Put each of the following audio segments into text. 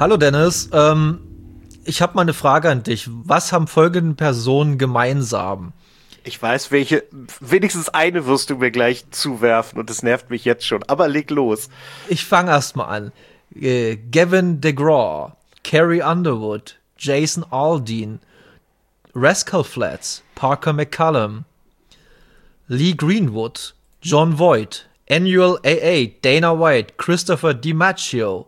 Hallo Dennis, ich habe mal eine Frage an dich. Was haben folgende Personen gemeinsam? Ich weiß, welche. Wenigstens eine wirst du mir gleich zuwerfen und das nervt mich jetzt schon. Aber leg los. Ich fange erst mal an. Gavin DeGraw, Carrie Underwood, Jason Aldean, Rascal Flatts, Parker McCallum, Lee Greenwood, John Voight, Annual AA, Dana White, Christopher DiMaggio,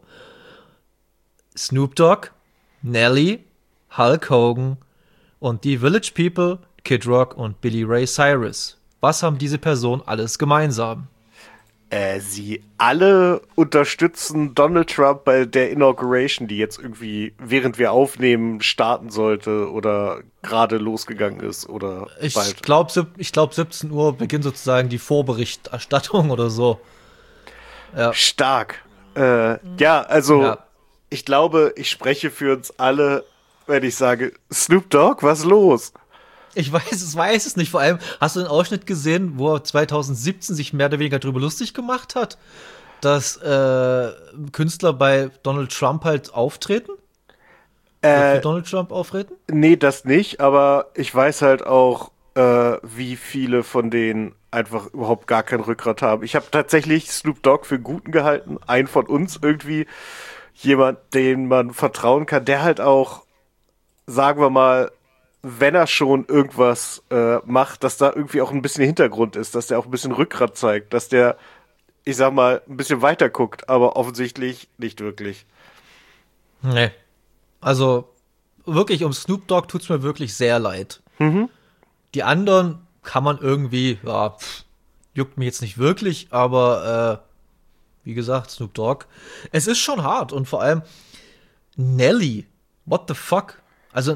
Snoop Dogg, Nelly, Hulk Hogan und die Village People, Kid Rock und Billy Ray Cyrus. Was haben diese Personen alles gemeinsam? Sie alle unterstützen Donald Trump bei der Inauguration, die jetzt irgendwie, während wir aufnehmen, starten sollte oder gerade losgegangen ist oder bald. Ich glaub 17 Uhr beginnt sozusagen die Vorberichterstattung oder so. Ja. Stark. Ja, also Ja. ich glaube, ich spreche für uns alle, wenn ich sage, Snoop Dogg, was los? Ich weiß es nicht. Vor allem, hast du den Ausschnitt gesehen, wo er 2017 sich mehr oder weniger drüber lustig gemacht hat, dass Künstler bei Donald Trump halt auftreten? Oder für Äh, Donald Trump auftreten? Nee, das nicht, aber ich weiß halt auch, wie viele von denen einfach überhaupt gar kein Rückgrat haben. Ich habe tatsächlich Snoop Dogg für Guten gehalten, einen von uns irgendwie, jemand, dem man vertrauen kann, der halt auch, sagen wir mal, wenn er schon irgendwas macht, dass da irgendwie auch ein bisschen Hintergrund ist, dass der auch ein bisschen Rückgrat zeigt, dass der, ich sag mal, ein bisschen weiter guckt, aber offensichtlich nicht wirklich. Nee. Also, wirklich, um Snoop Dogg tut's mir wirklich sehr leid. Mhm. Die anderen kann man irgendwie, ja, juckt mich jetzt nicht wirklich, aber wie gesagt, Snoop Dogg. Es ist schon hart und vor allem Nelly, what the fuck? Also,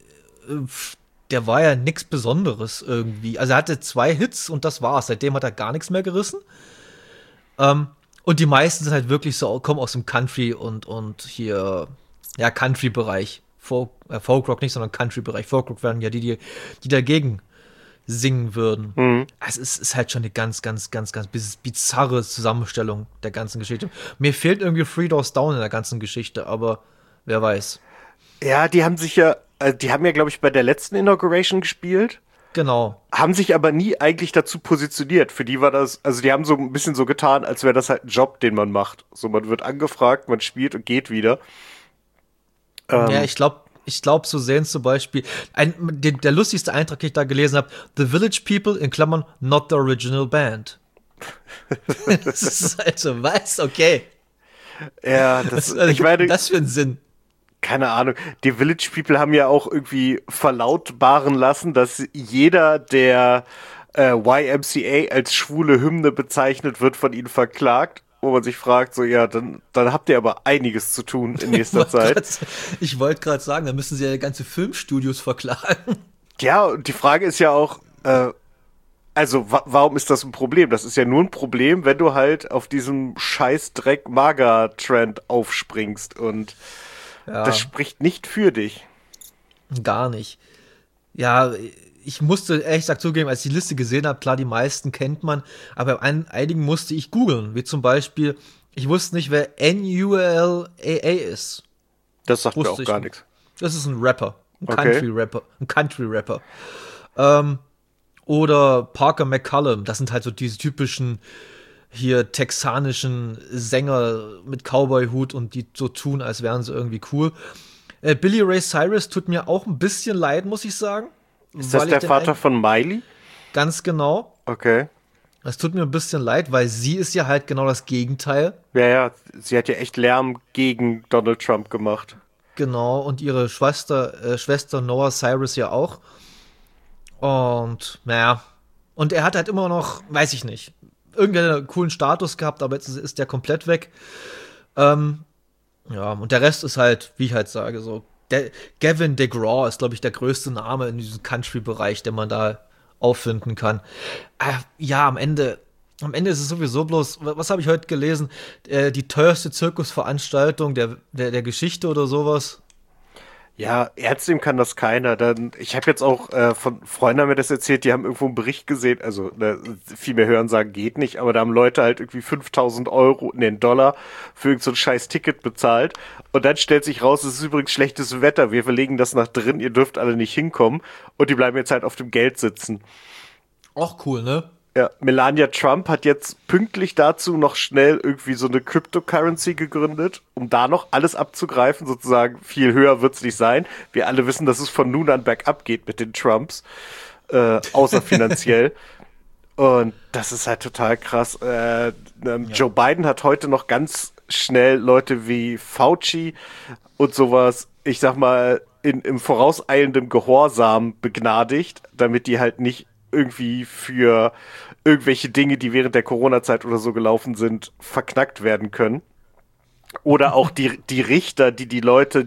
der war ja nix Besonderes irgendwie. Also er hatte 2 Hits und das war's. Seitdem hat er gar nichts mehr gerissen. Und die meisten sind halt wirklich so, kommen aus dem Country und hier, ja, Country-Bereich. Folkrock nicht, sondern Country-Bereich. Folkrock wären ja die dagegen singen würden. Mhm. Es ist halt schon eine ganz bizarre Zusammenstellung der ganzen Geschichte. Mir fehlt irgendwie Three Doors Down in der ganzen Geschichte, aber wer weiß. Ja, die haben sich ja, die haben ja, glaube ich, bei der letzten Inauguration gespielt, Genau. haben sich aber nie eigentlich dazu positioniert. Für die war das, also die haben so ein bisschen so getan, als wäre das halt ein Job, den man macht. So, man wird angefragt, man spielt und geht wieder. Ja, Ähm, ich glaub, so sehen zum Beispiel, der lustigste Eintrag, den ich da gelesen habe, The Village People, in Klammern, not the original band. Das ist also, was? Okay. ja, Was ich gibt denn meine, das für einen Sinn? keine Ahnung. Die Village People haben ja auch irgendwie verlautbaren lassen, dass jeder, der YMCA als schwule Hymne bezeichnet, wird von ihnen verklagt. Wo man sich fragt, so, ja, dann habt ihr aber einiges zu tun in nächster Zeit. Ich wollte gerade sagen, da müssen sie ja ganze Filmstudios verklagen. Ja, und die Frage ist ja auch, also warum ist das ein Problem? Das ist ja nur ein Problem, wenn du halt auf diesem Scheißdreck-Mager-Trend aufspringst und das Ja, spricht nicht für dich. gar nicht. Ja, ich musste ehrlich gesagt zugeben, als ich die Liste gesehen habe, klar, die meisten kennt man, aber bei einigen musste ich googeln, wie zum Beispiel, ich wusste nicht, wer NULAA ist. Das sagt mir Wusste auch ich gar nicht. nichts. Das ist ein Rapper, ein Okay. Country-Rapper, ein Country-Rapper. Ähm, oder Parker McCallum, das sind halt so diese typischen hier texanischen Sänger mit Cowboy-Hut und die so tun, als wären sie irgendwie cool. Billy Ray Cyrus tut mir auch ein bisschen leid, muss ich sagen, Ist das weil ich der den Vater eigentlich von Miley? ganz genau. Okay. Es tut mir ein bisschen leid, weil sie ist ja halt genau das Gegenteil. Ja, ja, sie hat ja echt Lärm gegen Donald Trump gemacht. Genau, und ihre Schwester Noah Cyrus ja auch. Und naja, und er hat halt immer noch, weiß ich nicht, irgendeinen coolen Status gehabt, aber jetzt ist der komplett weg. Ähm, ja, und der Rest ist halt, wie ich halt sage, so. Gavin DeGraw ist, glaube ich, der größte Name in diesem Country-Bereich, den man da auffinden kann. Ja, am Ende ist es sowieso bloß, was habe ich heute gelesen? Die teuerste Zirkusveranstaltung der Geschichte oder sowas. Ja, ernst nehmen kann das keiner. Ich habe jetzt auch von Freunden haben mir das erzählt, die haben irgendwo einen Bericht gesehen, also viel mehr hören sagen geht nicht, aber da haben Leute halt irgendwie 5.000 Euro, ne, Dollar für irgend so ein scheiß Ticket bezahlt und dann stellt sich raus, es ist übrigens schlechtes Wetter, wir verlegen das nach drin, ihr dürft alle nicht hinkommen und die bleiben jetzt halt auf dem Geld sitzen. Auch cool, ne? Ja, Melania Trump hat jetzt pünktlich dazu noch schnell irgendwie so eine Cryptocurrency gegründet, um da noch alles abzugreifen, sozusagen. Viel höher wird's nicht sein. Wir alle wissen, dass es von nun an bergab geht mit den Trumps, außer finanziell. Und das ist halt total krass. Joe Biden hat heute noch ganz schnell Leute wie Fauci und sowas, ich sag mal, im vorauseilendem Gehorsam begnadigt, damit die halt nicht irgendwie für irgendwelche Dinge, die während der Corona-Zeit oder so gelaufen sind, verknackt werden können. Oder auch die Richter, die Leute,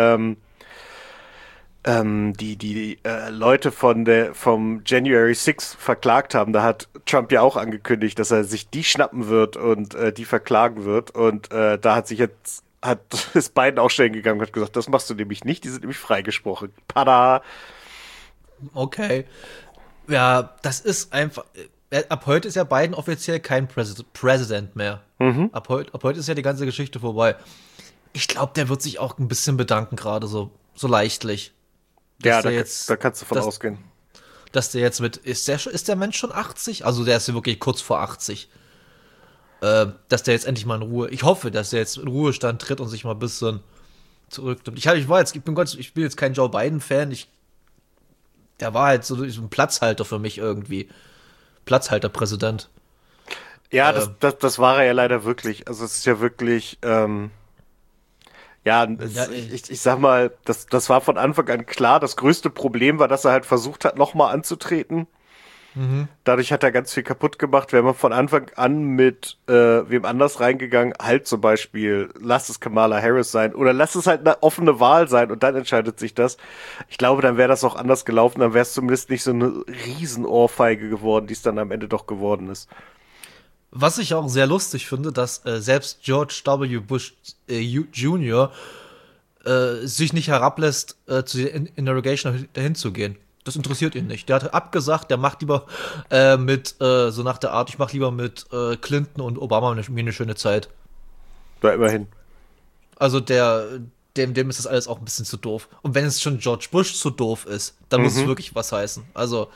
die Leute vom January 6 verklagt haben. Da hat Trump ja auch angekündigt, dass er sich die schnappen wird und die verklagen wird. Und da ist Biden auch schnell gegangen und hat gesagt, das machst du nämlich nicht, die sind nämlich freigesprochen. Pada! Okay. Ja, das ist einfach. Ab heute ist ja Biden offiziell kein President mehr. Ab heute ist ja die ganze Geschichte vorbei. Ich glaube, der wird sich auch ein bisschen bedanken, gerade so leichtlich. Ja, da kannst du von ausgehen. Dass der jetzt ist der Mensch schon 80? Also der ist ja wirklich kurz vor 80. Dass der jetzt endlich mal in Ruhe, ich hoffe, dass der jetzt in Ruhestand tritt und sich mal ein bisschen zurücknimmt. Ich bin jetzt kein Joe Biden-Fan, der war halt so ein Platzhalter für mich irgendwie. Platzhalterpräsident. Ja, das war er ja leider wirklich. Also es ist ja wirklich, ich sag mal, das war von Anfang an klar. Das größte Problem war, dass er halt versucht hat, nochmal anzutreten. Dadurch hat er ganz viel kaputt gemacht. Wäre man von Anfang an mit wem anders reingegangen, halt zum Beispiel, lass es Kamala Harris sein oder lass es halt eine offene Wahl sein und dann entscheidet sich das. Ich glaube, dann wäre das auch anders gelaufen, dann wäre es zumindest nicht so eine Riesenohrfeige geworden, die es dann am Ende doch geworden ist. Was ich auch sehr lustig finde, dass selbst George W. Bush Jr. Sich nicht herablässt, zu der Interrogation dahin zu gehen. Das interessiert ihn nicht. Der hat abgesagt, der macht lieber so nach der Art, ich mach lieber mit Clinton und Obama mir eine schöne Zeit. Da immerhin. Also dem ist das alles auch ein bisschen zu doof. Und wenn es schon George Bush zu doof ist, dann muss es wirklich was heißen. Also,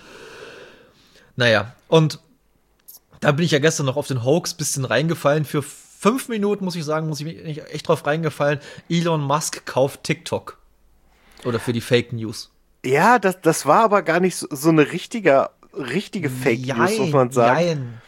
naja. Und da bin ich ja gestern noch auf den Hoax bisschen reingefallen. Für 5 Minuten, muss ich sagen, muss ich mich echt drauf reingefallen. Elon Musk kauft TikTok. Oder für die Fake News. Ja, das war aber gar nicht so eine richtige Fake News, muss man sagen. Jein.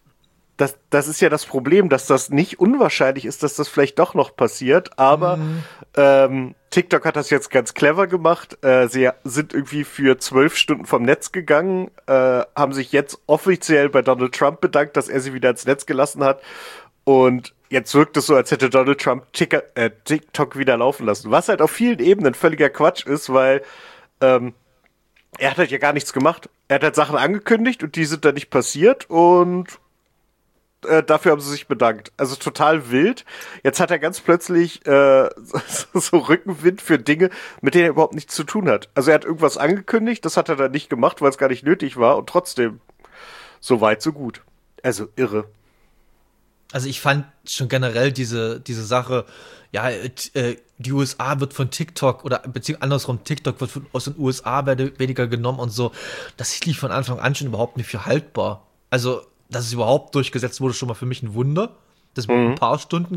Das ist ja das Problem, dass das nicht unwahrscheinlich ist, dass das vielleicht doch noch passiert, aber TikTok hat das jetzt ganz clever gemacht. Sie sind irgendwie für 12 Stunden vom Netz gegangen, haben sich jetzt offiziell bei Donald Trump bedankt, dass er sie wieder ins Netz gelassen hat. Und jetzt wirkt es so, als hätte Donald Trump TikTok wieder laufen lassen. Was halt auf vielen Ebenen völliger Quatsch ist, weil er hat halt ja gar nichts gemacht. Er hat halt Sachen angekündigt und die sind dann nicht passiert und dafür haben sie sich bedankt. Also total wild. Jetzt hat er ganz plötzlich so Rückenwind für Dinge, mit denen er überhaupt nichts zu tun hat. Also er hat irgendwas angekündigt, das hat er dann nicht gemacht, weil es gar nicht nötig war und trotzdem so weit, so gut. Also irre. Also ich fand schon generell diese Sache, ja, die USA wird von TikTok oder beziehungsweise andersrum, TikTok wird aus den USA weniger genommen und so, das lief von Anfang an schon überhaupt nicht für haltbar. Also, dass es überhaupt durchgesetzt wurde, schon mal für mich ein Wunder. Das mit ein paar Stunden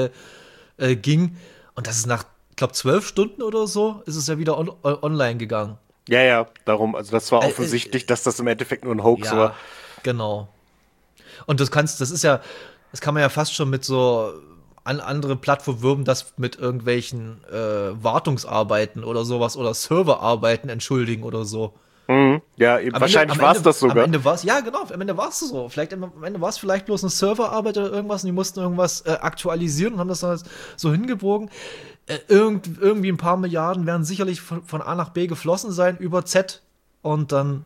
ging und das ist nach, ich glaube, 12 Stunden oder so, ist es ja wieder online gegangen. Ja, darum, also das war offensichtlich, dass das im Endeffekt nur ein Hoax war. Genau. Und das kann man ja fast schon mit so andere Plattformen wirben, das mit irgendwelchen Wartungsarbeiten oder sowas oder Serverarbeiten entschuldigen oder so. Ja, eben, wahrscheinlich war es das sogar. Am Ende war es, ja genau, am Ende war es so. Am Ende war es vielleicht bloß eine Serverarbeit oder irgendwas und die mussten irgendwas aktualisieren und haben das dann so hingebogen. Irgendwie ein paar Milliarden werden sicherlich von A nach B geflossen sein über Z und dann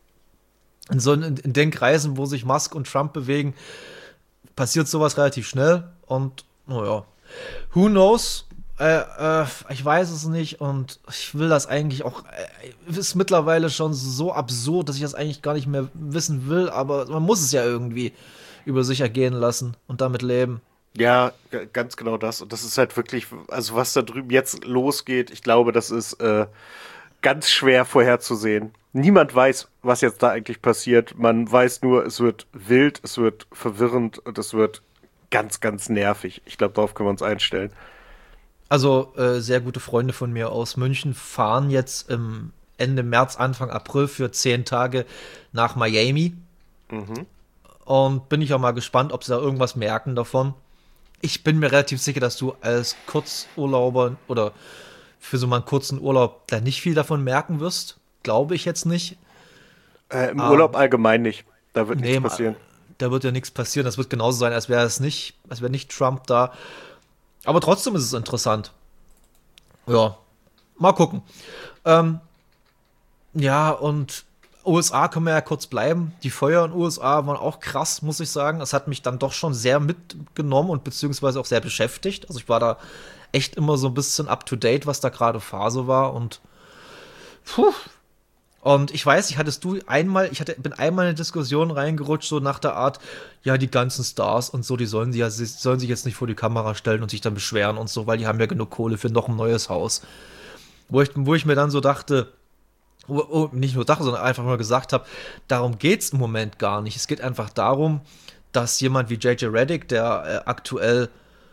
in den Kreisen, wo sich Musk und Trump bewegen, passiert sowas relativ schnell und naja, who knows? ich weiß es nicht und ich will das eigentlich auch, ist mittlerweile schon so absurd, dass ich das eigentlich gar nicht mehr wissen will, aber man muss es ja irgendwie über sich ergehen lassen und damit leben. Ja, ganz genau das. Und das ist halt wirklich, also was da drüben jetzt losgeht, ich glaube, das ist ganz schwer vorherzusehen. Niemand weiß, was jetzt da eigentlich passiert. Man weiß nur, es wird wild, es wird verwirrend und es wird ganz, ganz nervig. Ich glaube, darauf können wir uns einstellen. Also sehr gute Freunde von mir aus München fahren jetzt im Ende März, Anfang April für 10 Tage nach Miami Mhm. und bin ich auch mal gespannt, ob sie da irgendwas merken davon. Ich bin mir relativ sicher, dass du als Kurzurlauber oder für so mal einen kurzen Urlaub da nicht viel davon merken wirst. Glaube ich jetzt nicht. Im Urlaub allgemein nicht. Da wird nichts Nee, passieren. da wird ja nichts passieren. Das wird genauso sein, als wäre nicht Trump da. Aber trotzdem ist es interessant. Ja, mal gucken. Ähm, ja, und USA können wir ja kurz bleiben. Die Feuer in den USA waren auch krass, muss ich sagen. Es hat mich dann doch schon sehr mitgenommen und beziehungsweise auch sehr beschäftigt. Also ich war da echt immer so ein bisschen up to date, was da gerade Phase war und puh. Und ich weiß, bin einmal in eine Diskussion reingerutscht, so nach der Art, ja, die ganzen Stars und so, sie sollen sich jetzt nicht vor die Kamera stellen und sich dann beschweren und so, weil die haben ja genug Kohle für noch ein neues Haus. Wo ich mir dann so dachte, nicht nur dachte, sondern einfach nur gesagt habe, darum geht's im Moment gar nicht. Es geht einfach darum, dass jemand wie JJ Redick, der aktuell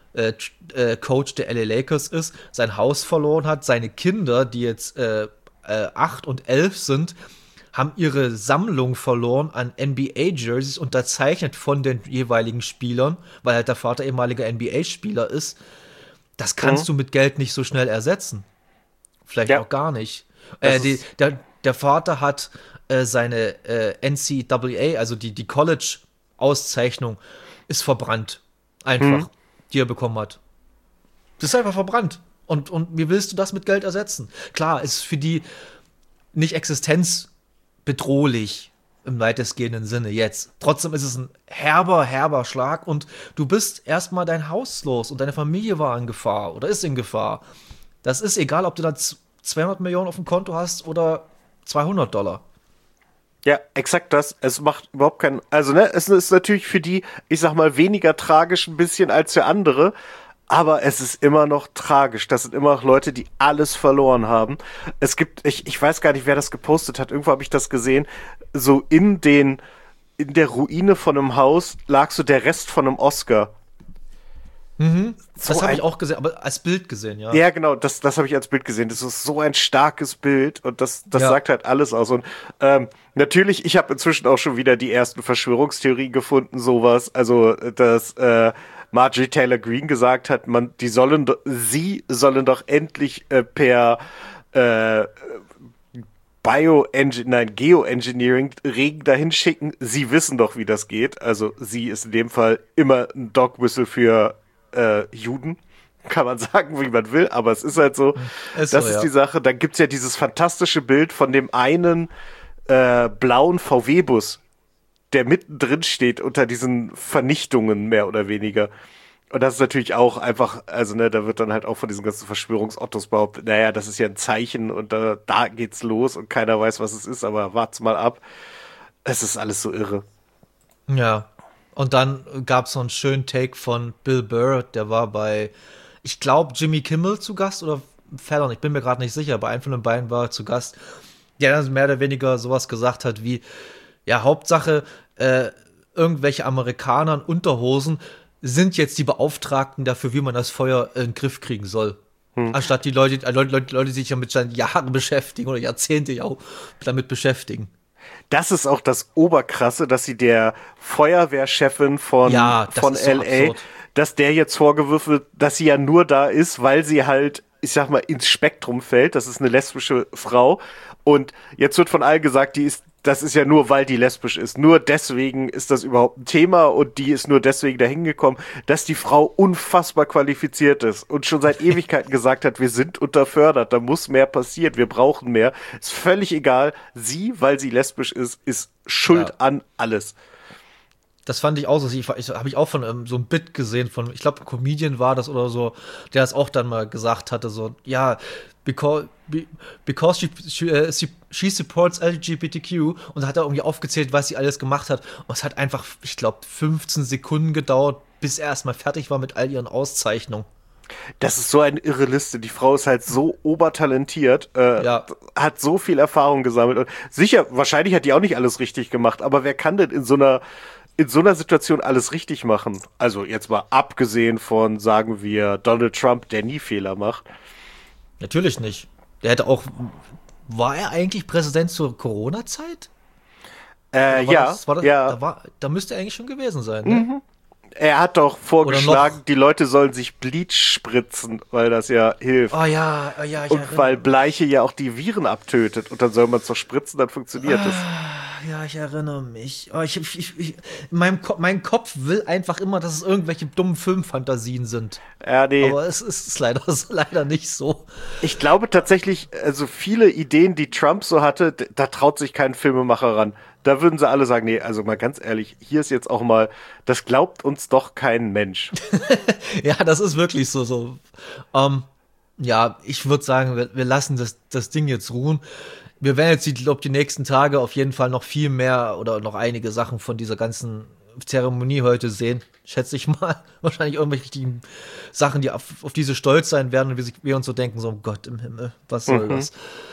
Coach der LA Lakers ist, sein Haus verloren hat, seine Kinder, die jetzt 8 und 11 sind, haben ihre Sammlung verloren an NBA-Jerseys unterzeichnet von den jeweiligen Spielern, weil halt der Vater ehemaliger NBA-Spieler ist. Das kannst du mit Geld nicht so schnell ersetzen. Vielleicht Ja, auch gar nicht. das ist, Der Vater hat seine NCAA, also die College-Auszeichnung, ist verbrannt. Einfach, die er bekommen hat. Das ist einfach verbrannt. Und wie willst du das mit Geld ersetzen? Klar, ist für die nicht existenzbedrohlich im weitestgehenden Sinne jetzt. Trotzdem ist es ein herber Schlag und du bist erstmal dein Haus los und deine Familie war in Gefahr oder ist in Gefahr. Das ist egal, ob du da 200 Millionen auf dem Konto hast oder $200. ja, exakt das. Es macht überhaupt keinen, also ne, es ist natürlich für die, ich sag mal, weniger tragisch ein bisschen als für andere, aber es ist immer noch tragisch. Das sind immer noch Leute, die alles verloren haben. Es gibt, ich weiß gar nicht, wer das gepostet hat. Irgendwo habe ich das gesehen. So in der Ruine von einem Haus lag so der Rest von einem Oscar. So Das habe ein, ich auch gesehen, aber als Bild gesehen, ja. ja, genau, das habe ich als Bild gesehen. Das ist so ein starkes Bild und das Ja. sagt halt alles aus. Und natürlich, ich habe inzwischen auch schon wieder die ersten Verschwörungstheorien gefunden, sowas. Also, dass Marjorie Taylor Greene gesagt hat, sie sollen doch endlich per äh, Geoengineering Regen dahin schicken. Sie wissen doch, wie das geht. Also sie ist in dem Fall immer ein Dog-Whistle für Juden. Kann man sagen, wie man will, aber es ist halt so. Ist Das so, ist ja. die Sache. Dann gibt's ja dieses fantastische Bild von dem einen blauen VW-Bus, der mittendrin steht unter diesen Vernichtungen, mehr oder weniger. Und das ist natürlich auch einfach, also ne, da wird dann halt auch von diesen ganzen Verschwörungsottos behauptet, naja, das ist ja ein Zeichen und da geht's los und keiner weiß, was es ist, aber wart's mal ab. Es ist alles so irre. Ja. Und dann gab es so einen schönen Take von Bill Burr, der war bei, ich glaube, Jimmy Kimmel zu Gast oder Fallon, ich bin mir gerade nicht sicher, bei einem von den beiden war er zu Gast, der dann mehr oder weniger sowas gesagt hat wie, ja, Hauptsache, irgendwelche Amerikaner in Unterhosen sind jetzt die Beauftragten dafür, wie man das Feuer in den Griff kriegen soll. Anstatt die Leute, die sich damit seit Jahren beschäftigen oder Jahrzehnte ja auch damit beschäftigen. Das ist auch das Oberkrasse, dass sie der Feuerwehrchefin Ja, das von ist so LA, absurd. dass der jetzt vorgeworfen wird, dass sie ja nur da ist, weil sie halt, ich sag mal, ins Spektrum fällt. Das ist eine lesbische Frau. Und jetzt wird von allen gesagt, das ist ja nur, weil die lesbisch ist. Nur deswegen ist das überhaupt ein Thema und die ist nur deswegen dahin gekommen, dass die Frau unfassbar qualifiziert ist und schon seit Ewigkeiten gesagt hat, wir sind unterfördert, da muss mehr passieren, wir brauchen mehr. Ist völlig egal. Sie, weil sie lesbisch ist schuld Ja. an alles. Das fand ich auch so. Habe ich auch von so ein Bit gesehen von, ich glaube, Comedian war das oder so, der das auch dann mal gesagt hatte, so, ja, because she supports LGBTQ, und da hat er irgendwie aufgezählt, was sie alles gemacht hat. Und es hat einfach, ich glaube, 15 Sekunden gedauert, bis er erstmal fertig war mit all ihren Auszeichnungen. Das ist so eine irre Liste. Die Frau ist halt so obertalentiert, Ja. hat so viel Erfahrung gesammelt. Und sicher, wahrscheinlich hat die auch nicht alles richtig gemacht, aber wer kann denn in so einer Situation alles richtig machen? Also jetzt mal abgesehen von, sagen wir, Donald Trump, der nie Fehler macht. Natürlich nicht. Der hätte auch. War er eigentlich Präsident zur Corona-Zeit? Ja, ja. Da müsste er eigentlich schon gewesen sein, ne? Er hat doch vorgeschlagen, die Leute sollen sich Bleach spritzen, weil das ja hilft. Oh ja, oh ja, ich Und erinnere weil Bleiche ja auch die Viren abtötet. Und dann soll man es doch spritzen, dann funktioniert es. Ja, ich erinnere mich. Oh, mein Kopf will einfach immer, dass es irgendwelche dummen Filmfantasien sind. Ja, nee. Aber es ist leider nicht so. Ich glaube tatsächlich, also viele Ideen, die Trump so hatte, da traut sich kein Filmemacher ran. Da würden sie alle sagen, nee, also mal ganz ehrlich, hier ist jetzt auch mal, das glaubt uns doch kein Mensch. Ja, das ist wirklich so. Ja, ich würde sagen, wir lassen das Ding jetzt ruhen. Wir werden jetzt, die nächsten Tage auf jeden Fall noch viel mehr oder noch einige Sachen von dieser ganzen Zeremonie heute sehen, schätze ich mal. Wahrscheinlich irgendwelche richtigen Sachen, die auf diese stolz sein werden und wir uns so denken, so, oh Gott im Himmel, was soll das?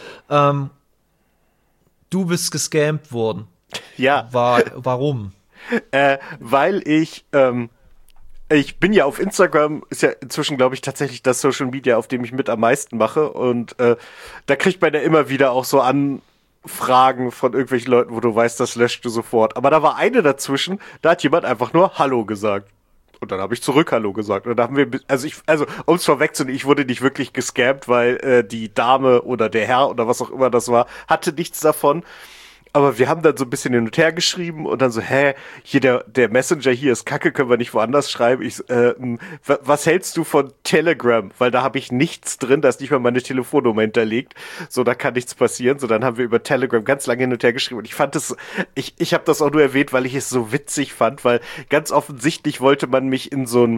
Du bist gescammt worden. Ja. Warum? Weil ich bin ja auf Instagram, ist ja inzwischen, glaube ich, tatsächlich das Social Media, auf dem ich mit am meisten mache. Und da kriegt man ja immer wieder auch so Anfragen von irgendwelchen Leuten, wo du weißt, das löscht du sofort. Aber da war eine dazwischen, da hat jemand einfach nur Hallo gesagt. Und dann habe ich zurück Hallo gesagt. Und da haben wir, also um es vorwegzunehmen, ich wurde nicht wirklich gescammt, weil die Dame oder der Herr oder was auch immer das war, hatte nichts davon. Aber wir haben dann so ein bisschen hin und her geschrieben und dann so, hier der Messenger hier ist kacke, können wir nicht woanders schreiben? Was hältst du von Telegram? Weil da habe ich nichts drin, da ist nicht mal meine Telefonnummer hinterlegt. So, da kann nichts passieren. So, dann haben wir über Telegram ganz lange hin und her geschrieben und ich fand ich habe das auch nur erwähnt, weil ich es so witzig fand, weil ganz offensichtlich wollte man mich in so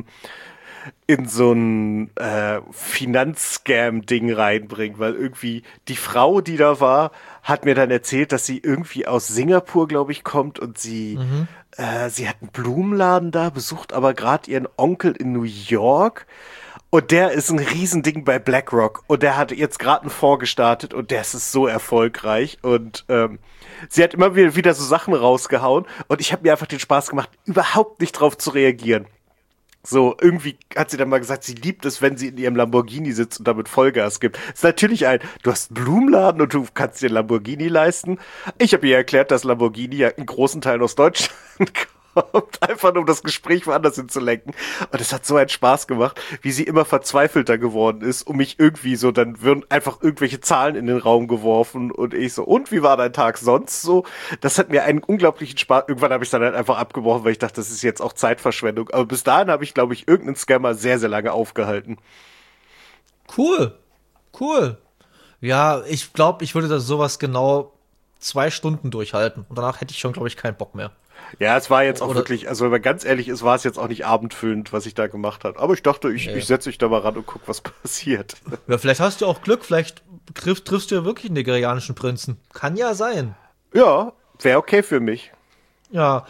ein Finanzscam-Ding reinbringen, weil irgendwie die Frau, die da war, hat mir dann erzählt, dass sie irgendwie aus Singapur, glaube ich, kommt und sie hat einen Blumenladen da, besucht aber gerade ihren Onkel in New York und der ist ein Riesending bei BlackRock und der hat jetzt gerade einen Fonds gestartet und der ist so erfolgreich und sie hat immer wieder so Sachen rausgehauen und ich habe mir einfach den Spaß gemacht, überhaupt nicht drauf zu reagieren. So, irgendwie hat sie dann mal gesagt, sie liebt es, wenn sie in ihrem Lamborghini sitzt und damit Vollgas gibt. Ist natürlich du hast einen Blumenladen und du kannst dir einen Lamborghini leisten. Ich habe ihr erklärt, dass Lamborghini ja in großen Teilen aus Deutschland kommt, einfach nur um das Gespräch woanders hinzulenken. Und es hat so einen Spaß gemacht, wie sie immer verzweifelter geworden ist, um mich irgendwie so, dann würden einfach irgendwelche Zahlen in den Raum geworfen und ich so, und wie war dein Tag sonst so? Das hat mir einen unglaublichen Spaß, irgendwann habe ich dann halt einfach abgebrochen, weil ich dachte, das ist jetzt auch Zeitverschwendung. Aber bis dahin habe ich, glaube ich, irgendeinen Scammer sehr, sehr lange aufgehalten. Cool. Ja, ich glaube, ich würde da sowas genau 2 Stunden durchhalten und danach hätte ich schon, glaube ich, keinen Bock mehr. Ja, es war jetzt auch wirklich, also wenn man ganz ehrlich ist, war es jetzt auch nicht abendfüllend, was ich da gemacht habe. Aber ich dachte, ich setze mich da mal ran und guck, was passiert. Ja, vielleicht hast du auch Glück, vielleicht triffst du ja wirklich einen nigerianischen Prinzen. Kann ja sein. Ja, wäre okay für mich. Ja,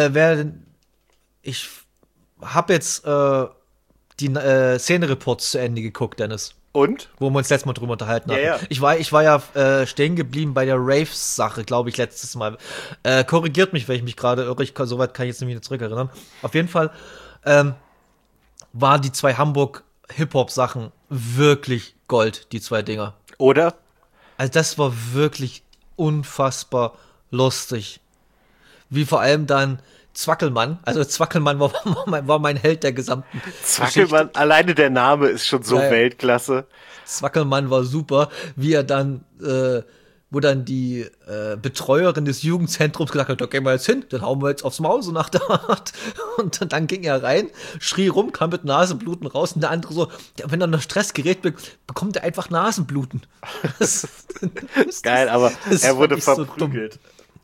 ich habe jetzt die Szene-Reports zu Ende geguckt, Dennis. Und? Wo wir uns letztes Mal drüber unterhalten hatten. Ja. Ich war ja stehen geblieben bei der Raves-Sache, glaube ich, letztes Mal. Korrigiert mich, wenn ich mich gerade irre. Soweit kann ich jetzt nicht wieder zurückerinnern. Auf jeden Fall waren die 2 Hamburg-Hip-Hop-Sachen wirklich Gold, die 2 Dinger. Oder? Also das war wirklich unfassbar lustig. Wie vor allem dann Zwackelmann. Also Zwackelmann war mein Held der gesamten Zwackelmann, Geschichte. Alleine der Name ist schon so Weltklasse. Zwackelmann war super, wie er dann, wo dann die Betreuerin des Jugendzentrums gesagt hat, da gehen wir jetzt hin, dann hauen wir jetzt aufs Maul, so nach der Art. Und dann ging er rein, schrie rum, kam mit Nasenbluten raus und der andere so, wenn er unter Stress gerät, bekommt er einfach Nasenbluten. Geil, aber er wurde verprügelt.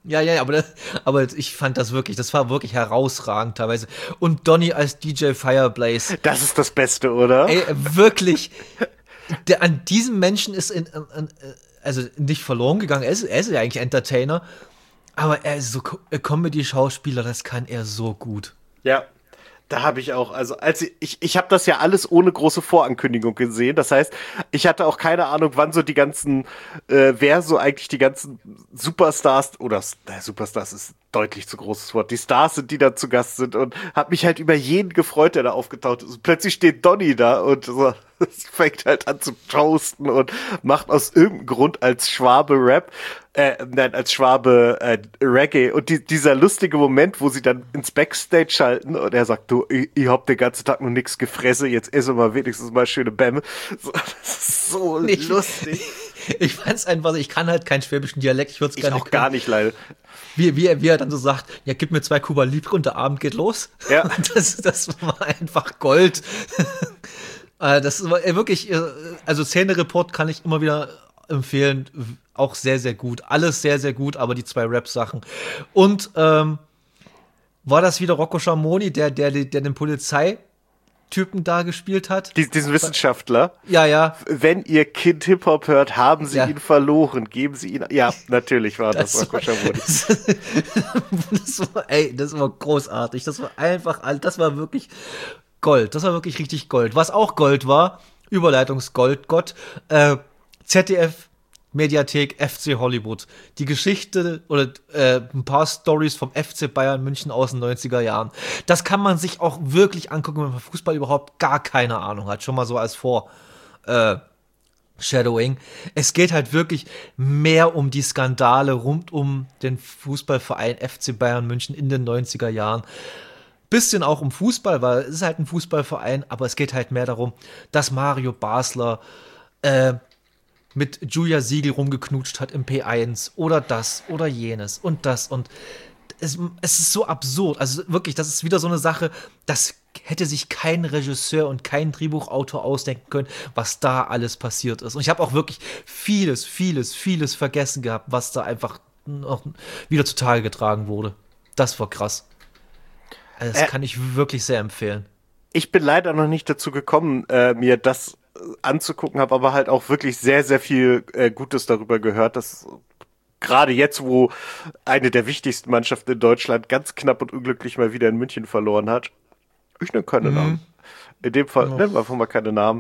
Ja, aber ich fand das war wirklich herausragend teilweise. Und Donny als DJ Fireblaze. Das ist das Beste, oder? Ey, wirklich. An diesem Menschen ist also nicht verloren gegangen. Er ist ja eigentlich Entertainer. Aber er ist so Comedy-Schauspieler, das kann er so gut. Ja. Da habe ich auch, also als ich habe das ja alles ohne große Vorankündigung gesehen. Das heißt, ich hatte auch keine Ahnung, wann so die ganzen, wer so eigentlich die ganzen Superstars oder Superstars ist deutlich zu großes Wort, die Stars sind, die da zu Gast sind und habe mich halt über jeden gefreut, der da aufgetaucht ist. Und plötzlich steht Donny da und so, fängt halt an zu toasten und macht aus irgendeinem Grund als Schwabe Rap. Als Schwabe Reggae. Und dieser lustige Moment, wo sie dann ins Backstage schalten und er sagt, du, ich hab den ganzen Tag noch nichts gefressen, jetzt esse mal wenigstens mal schöne Bämme. So, das ist so lustig. Ich fand's einfach, ich kann halt keinen schwäbischen Dialekt, ich würde es gerne auch gar nicht leider. Wie er dann so sagt, ja, gib mir 2 Cuba Libre und der Abend geht los. Ja. Das war einfach Gold. Das war wirklich, also Szene-Report kann ich immer wieder empfehlen, auch sehr, sehr gut. Alles sehr, sehr gut, aber die 2 Rap-Sachen. Und war das wieder Rocco Schamoni, der den Polizeitypen da gespielt hat? Diesen Wissenschaftler? Ja. Wenn ihr Kind Hip-Hop hört, haben sie ihn verloren. Geben sie ihn. Ja, natürlich war das Rocco Schamoni. Das war großartig. Das war einfach, das war wirklich Gold. Das war wirklich richtig Gold. Was auch Gold war, Überleitungsgold, Gott, ZDF Mediathek FC Hollywood. Die Geschichte oder ein paar Stories vom FC Bayern München aus den 90er Jahren. Das kann man sich auch wirklich angucken, wenn man Fußball überhaupt gar keine Ahnung hat. Schon mal so als Shadowing. Es geht halt wirklich mehr um die Skandale rund um den Fußballverein FC Bayern München in den 90er Jahren. Bisschen auch um Fußball, weil es ist halt ein Fußballverein, aber es geht halt mehr darum, dass Mario Basler mit Julia Siegel rumgeknutscht hat im P1 oder das oder jenes und das und es ist so absurd. Also wirklich, das ist wieder so eine Sache, das hätte sich kein Regisseur und kein Drehbuchautor ausdenken können, was da alles passiert ist. Und ich habe auch wirklich vieles vergessen gehabt, was da einfach noch wieder zutage getragen wurde. Das war krass. Also das kann ich wirklich sehr empfehlen. Ich bin leider noch nicht dazu gekommen, mir das anzugucken, habe aber halt auch wirklich sehr, sehr viel Gutes darüber gehört, dass gerade jetzt, wo eine der wichtigsten Mannschaften in Deutschland ganz knapp und unglücklich mal wieder in München verloren hat. Ich nenne keine Namen. In dem Fall nennen wir einfach mal keine Namen.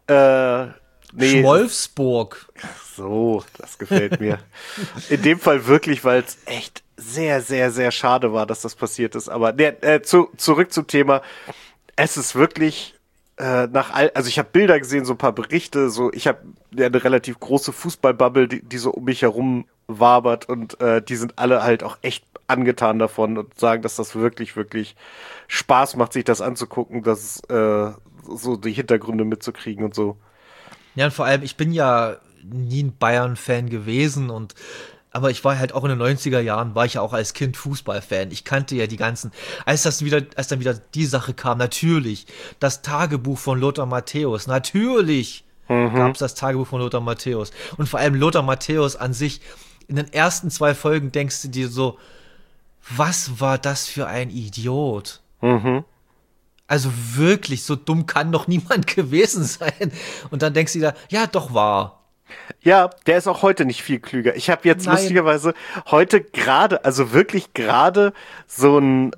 Nee. Wolfsburg. So, das gefällt mir. In dem Fall wirklich, weil es echt sehr, sehr, sehr schade war, dass das passiert ist. Aber zurück zum Thema. Es ist wirklich also ich habe Bilder gesehen, so ein paar Berichte, so ich habe eine relativ große Fußballbubble, die so um mich herum wabert und die sind alle halt auch echt angetan davon und sagen, dass das wirklich, wirklich Spaß macht, sich das anzugucken, dass so die Hintergründe mitzukriegen und so. Ja, und vor allem, ich bin ja nie ein Bayern-Fan gewesen aber ich war halt auch in den 90er Jahren, war ich ja auch als Kind Fußballfan. Ich kannte ja die ganzen, als dann wieder die Sache kam, natürlich, das Tagebuch von Lothar Matthäus, natürlich gab es das Tagebuch von Lothar Matthäus. Und vor allem Lothar Matthäus an sich, in den ersten 2 Folgen denkst du dir so, was war das für ein Idiot? Also wirklich, so dumm kann doch niemand gewesen sein. Und dann denkst du dir, ja, doch war. Ja, der ist auch heute nicht viel klüger. Ich habe jetzt lustigerweise heute gerade, also wirklich gerade so ein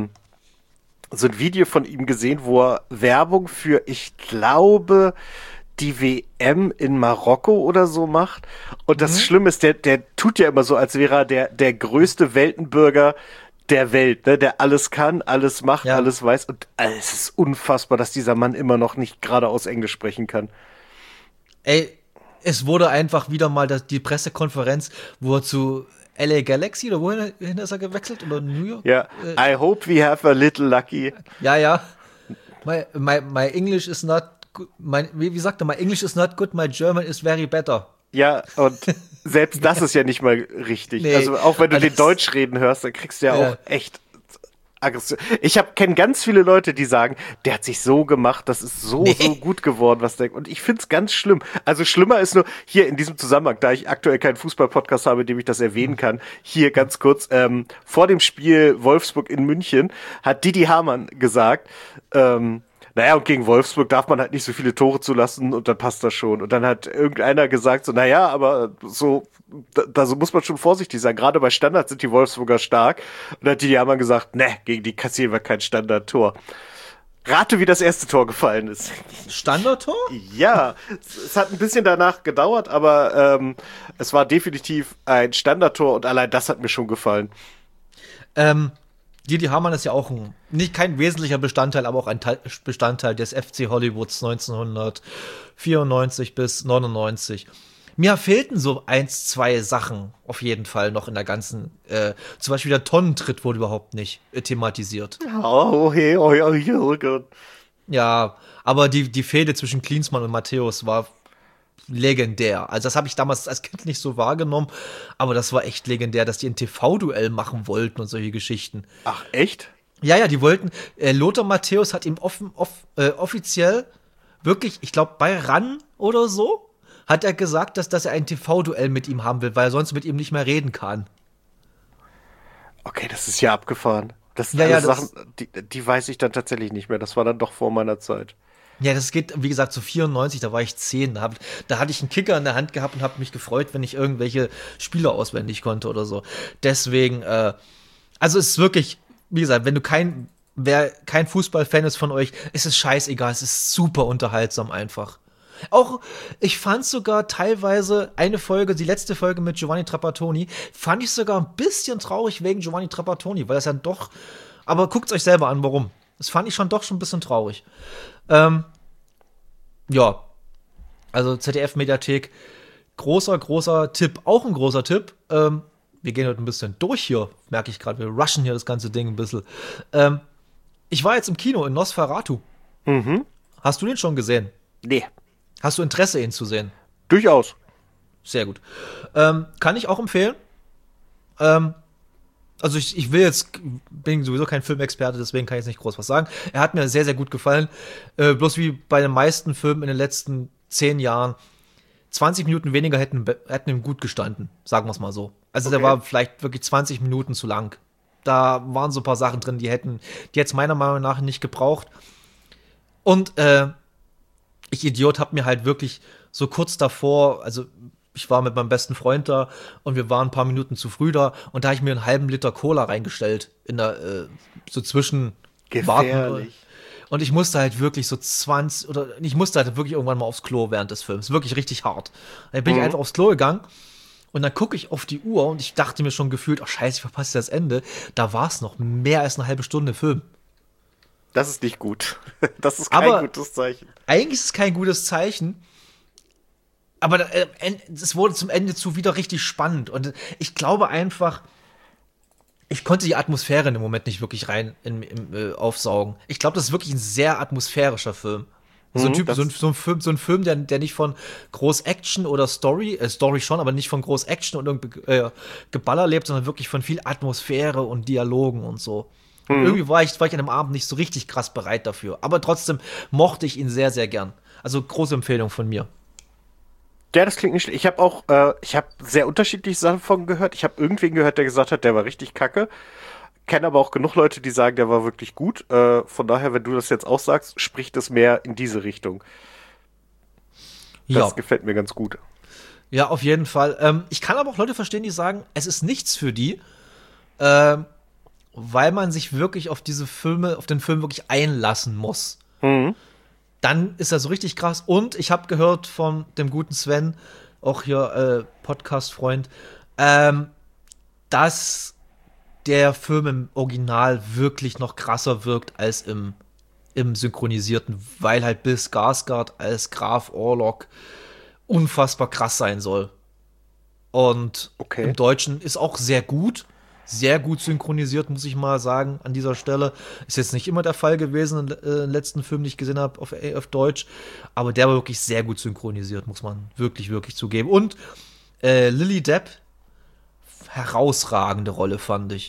Video von ihm gesehen, wo er Werbung für, ich glaube, die WM in Marokko oder so macht. Und das Schlimme ist, der tut ja immer so, als wäre er der größte Weltenbürger der Welt, ne, der alles kann, alles macht, alles weiß. Und es ist unfassbar, dass dieser Mann immer noch nicht geradeaus Englisch sprechen kann. Ey, es wurde einfach wieder mal die Pressekonferenz, wo er zu LA Galaxy oder wohin ist er gewechselt? Oder New York? Ja, I hope we have a little lucky. Ja. My English is not good. Wie sagt er? My English is not good, my German is very better. Ja, und selbst das ist ja nicht mal richtig. Nee, also auch wenn du den Deutsch reden hörst, dann kriegst du ja auch echt Aggression. Ich kenne ganz viele Leute, die sagen, der hat sich so gemacht, das ist so gut geworden, was der. Und ich find's ganz schlimm. Also schlimmer ist nur, hier in diesem Zusammenhang, da ich aktuell keinen Fußball-Podcast habe, in dem ich das erwähnen kann, hier ganz kurz, vor dem Spiel Wolfsburg in München hat Didi Hamann gesagt, naja, und gegen Wolfsburg darf man halt nicht so viele Tore zulassen und dann passt das schon. Und dann hat irgendeiner gesagt, so, naja, aber so, da so muss man schon vorsichtig sein. Gerade bei Standards sind die Wolfsburger stark. Und dann hat die Hamann gesagt, ne, gegen die kassieren wir kein Standardtor. Rate, wie das erste Tor gefallen ist. Standardtor? Ja, es hat ein bisschen danach gedauert, aber es war definitiv ein Standardtor und allein das hat mir schon gefallen. Didi Hamann ist ja auch nicht kein wesentlicher Bestandteil, aber auch ein Bestandteil des FC Hollywoods 1994 bis 99. Mir fehlten so 1, 2 Sachen auf jeden Fall noch in der ganzen, zum Beispiel der Tonnentritt wurde überhaupt nicht thematisiert. Oh Gott. Ja, aber die Fehde zwischen Klinsmann und Matthäus war legendär. Also das habe ich damals als Kind nicht so wahrgenommen, aber das war echt legendär, dass die ein TV-Duell machen wollten und solche Geschichten. Ach, echt? Ja, die wollten, Lothar Matthäus hat ihm offiziell wirklich, ich glaube bei RAN oder so, hat er gesagt, dass er ein TV-Duell mit ihm haben will, weil er sonst mit ihm nicht mehr reden kann. Okay, das ist ja abgefahren. Das sind Ja, Sachen, die weiß ich dann tatsächlich nicht mehr. Das war dann doch vor meiner Zeit. Ja, das geht, wie gesagt, zu 94, da war ich 10. Da hatte ich einen Kicker in der Hand gehabt und habe mich gefreut, wenn ich irgendwelche Spieler auswendig konnte oder so. Deswegen, also es ist wirklich, wie gesagt, wer kein Fußballfan ist von euch, ist es scheißegal, es ist super unterhaltsam einfach. Auch, ich fand sogar teilweise eine Folge, die letzte Folge mit Giovanni Trapattoni, fand ich sogar ein bisschen traurig wegen Giovanni Trapattoni, weil das ja doch, aber guckt's euch selber an, warum. Das fand ich doch schon ein bisschen traurig. Ja, also ZDF-Mediathek, großer Tipp, auch ein großer Tipp. Wir gehen heute ein bisschen durch hier, merke ich gerade, wir rushen hier das ganze Ding ein bisschen. Ich war jetzt im Kino in Nosferatu. Mhm. Hast du den schon gesehen? Nee. Hast du Interesse, ihn zu sehen? Durchaus. Sehr gut. Kann ich auch empfehlen. Also ich bin sowieso kein Filmexperte, deswegen kann ich jetzt nicht groß was sagen. Er hat mir sehr, sehr gut gefallen. Bloß wie bei den meisten Filmen in den letzten 10 Jahren, 20 Minuten weniger hätten ihm gut gestanden, sagen wir es mal so. Also der war vielleicht wirklich 20 Minuten zu lang. Da waren so ein paar Sachen drin, die hätten es meiner Meinung nach nicht gebraucht. Und ich Idiot hab mir halt wirklich so kurz davor, also ich war mit meinem besten Freund da und wir waren ein paar Minuten zu früh da und da habe ich mir einen halben Liter Cola reingestellt in der so zwischen Gefährlich. Und ich musste halt wirklich ich musste halt wirklich irgendwann mal aufs Klo während des Films, wirklich richtig hart. Dann bin ich einfach aufs Klo gegangen und dann gucke ich auf die Uhr und ich dachte mir schon gefühlt, ach scheiße, ich verpasse das Ende. Da war es noch mehr als eine halbe Stunde Film. Das ist nicht gut. Das ist kein gutes Zeichen. Eigentlich ist es kein gutes Zeichen. Aber es wurde zum Ende zu wieder richtig spannend. Und ich glaube einfach, ich konnte die Atmosphäre in dem Moment nicht wirklich aufsaugen. Ich glaube, das ist wirklich ein sehr atmosphärischer Film. So ein Film, der nicht von groß Action oder Story schon, aber nicht von groß Action und Geballer lebt, sondern wirklich von viel Atmosphäre und Dialogen und so. Und irgendwie war ich an dem Abend nicht so richtig krass bereit dafür. Aber trotzdem mochte ich ihn sehr, sehr gern. Also große Empfehlung von mir. Ja, das klingt nicht schlecht. Ich habe sehr unterschiedliche Sachen von gehört. Ich habe irgendwen gehört, der gesagt hat, der war richtig kacke. Kenne aber auch genug Leute, die sagen, der war wirklich gut. Von daher, wenn du das jetzt auch sagst, spricht es mehr in diese Richtung. Das gefällt mir ganz gut. Ja, auf jeden Fall. Ich kann aber auch Leute verstehen, die sagen, es ist nichts für die, weil man sich wirklich auf den Film wirklich einlassen muss. Mhm. Dann ist er so richtig krass. Und ich habe gehört von dem guten Sven, auch hier Podcast-Freund, dass der Film im Original wirklich noch krasser wirkt als im Synchronisierten, weil halt Bill Skarsgård als Graf Orlok unfassbar krass sein soll. Und im Deutschen ist auch sehr gut synchronisiert, muss ich mal sagen, an dieser Stelle. Ist jetzt nicht immer der Fall gewesen im letzten Film, den ich gesehen habe auf Deutsch, aber der war wirklich sehr gut synchronisiert, muss man wirklich, wirklich zugeben. Und Lily Depp, herausragende Rolle, fand ich.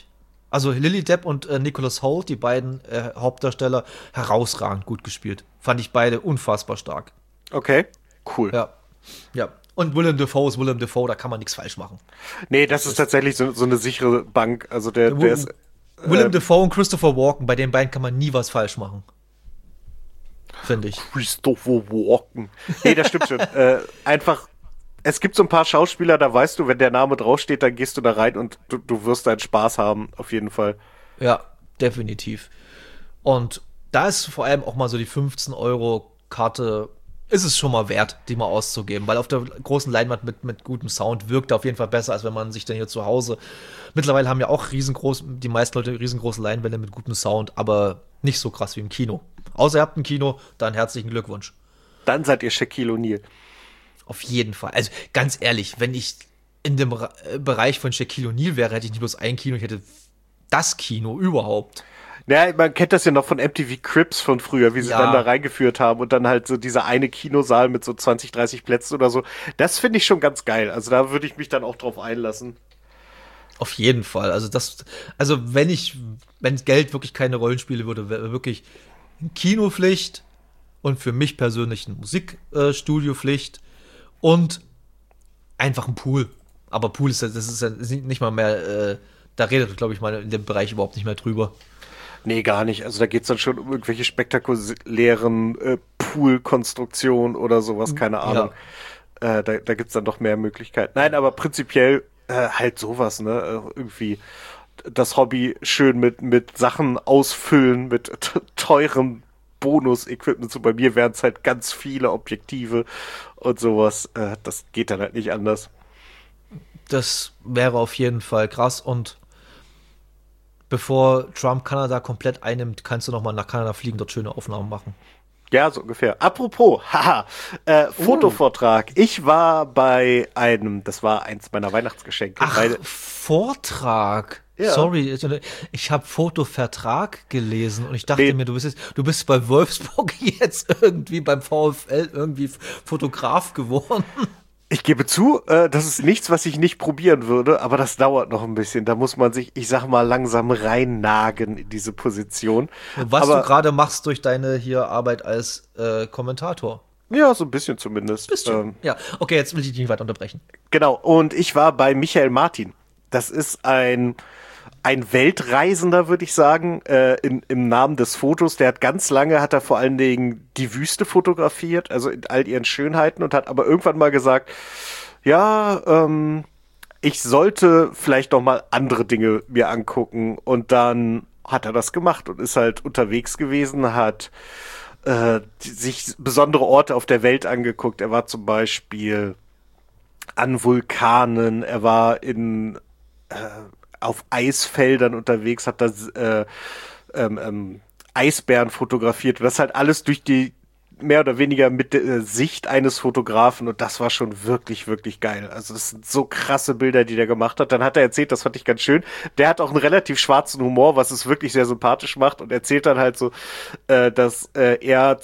Also Lily Depp und Nicholas Hoult, die beiden Hauptdarsteller, herausragend gut gespielt. Fand ich beide unfassbar stark. Okay, cool. Ja. Ja. Und Willem Dafoe ist Willem Dafoe, da kann man nichts falsch machen. Nee, das ist tatsächlich so eine sichere Bank. Also der ist. Willem Dafoe und Christopher Walken, bei den beiden kann man nie was falsch machen. Finde ich. Christopher Walken. Nee, das stimmt schon. Einfach, es gibt so ein paar Schauspieler, da weißt du, wenn der Name draufsteht, dann gehst du da rein und du wirst deinen Spaß haben, auf jeden Fall. Ja, definitiv. Und da ist vor allem auch mal so die 15-Euro-Karte, ist es schon mal wert, die mal auszugeben, weil auf der großen Leinwand mit gutem Sound wirkt er auf jeden Fall besser, als wenn man sich dann hier zu Hause. Mittlerweile haben ja auch die meisten Leute riesengroße Leinwände mit gutem Sound, aber nicht so krass wie im Kino. Außer ihr habt ein Kino, dann herzlichen Glückwunsch. Dann seid ihr Shaquille O'Neal. Auf jeden Fall. Also ganz ehrlich, wenn ich in dem Bereich von Shaquille O'Neal wäre, hätte ich nicht bloß ein Kino, ich hätte das Kino überhaupt. Ja, man kennt das ja noch von MTV Cribs von früher, wie sie dann da reingeführt haben und dann halt so dieser eine Kinosaal mit so 20, 30 Plätzen oder so. Das finde ich schon ganz geil. Also da würde ich mich dann auch drauf einlassen. Auf jeden Fall. Also wenn Geld wirklich keine Rollenspiele würde, wäre wirklich Kinopflicht und für mich persönlich eine Musikstudiopflicht und einfach ein Pool. Aber Pool das ist ja nicht mal mehr, da redet, glaube ich, mal in dem Bereich überhaupt nicht mehr drüber. Nee, gar nicht. Also da geht's dann schon um irgendwelche spektakulären Pool-Konstruktionen oder sowas, keine Ahnung. Ja. Da gibt's dann doch mehr Möglichkeiten. Nein, aber prinzipiell halt sowas, ne? Irgendwie das Hobby schön mit Sachen ausfüllen, mit teuren Bonus-Equipment. So bei mir wären es halt ganz viele Objektive und sowas. Das geht dann halt nicht anders. Das wäre auf jeden Fall krass und bevor Trump Kanada komplett einnimmt, kannst du noch mal nach Kanada fliegen, dort schöne Aufnahmen machen. Ja, so ungefähr. Apropos, Fotovortrag. Ich war bei das war eins meiner Weihnachtsgeschenke. Ach, Vortrag. Ja. Sorry, ich habe Fotovertrag gelesen und ich dachte mir, du bist bei Wolfsburg jetzt irgendwie beim VfL irgendwie Fotograf geworden. Ich gebe zu, das ist nichts, was ich nicht probieren würde, aber das dauert noch ein bisschen. Da muss man sich, ich sag mal, langsam reinnagen in diese Position. Was du gerade machst durch deine hier Arbeit als Kommentator. Ja, so ein bisschen zumindest. Ja, okay, jetzt will ich dich nicht weiter unterbrechen. Genau, und ich war bei Michael Martin. Das ist ein Weltreisender, würde ich sagen, im Namen des Fotos. Der hat er vor allen Dingen die Wüste fotografiert, also in all ihren Schönheiten und hat aber irgendwann mal gesagt, ja, ich sollte vielleicht noch mal andere Dinge mir angucken und dann hat er das gemacht und ist halt unterwegs gewesen, hat sich besondere Orte auf der Welt angeguckt. Er war zum Beispiel an Vulkanen, er war auf Eisfeldern unterwegs, hat da Eisbären fotografiert. Und das halt alles durch die mehr oder weniger mit der Sicht eines Fotografen und das war schon wirklich, wirklich geil. Also das sind so krasse Bilder, die der gemacht hat. Dann hat er erzählt, das fand ich ganz schön, der hat auch einen relativ schwarzen Humor, was es wirklich sehr sympathisch macht und erzählt dann halt so, dass er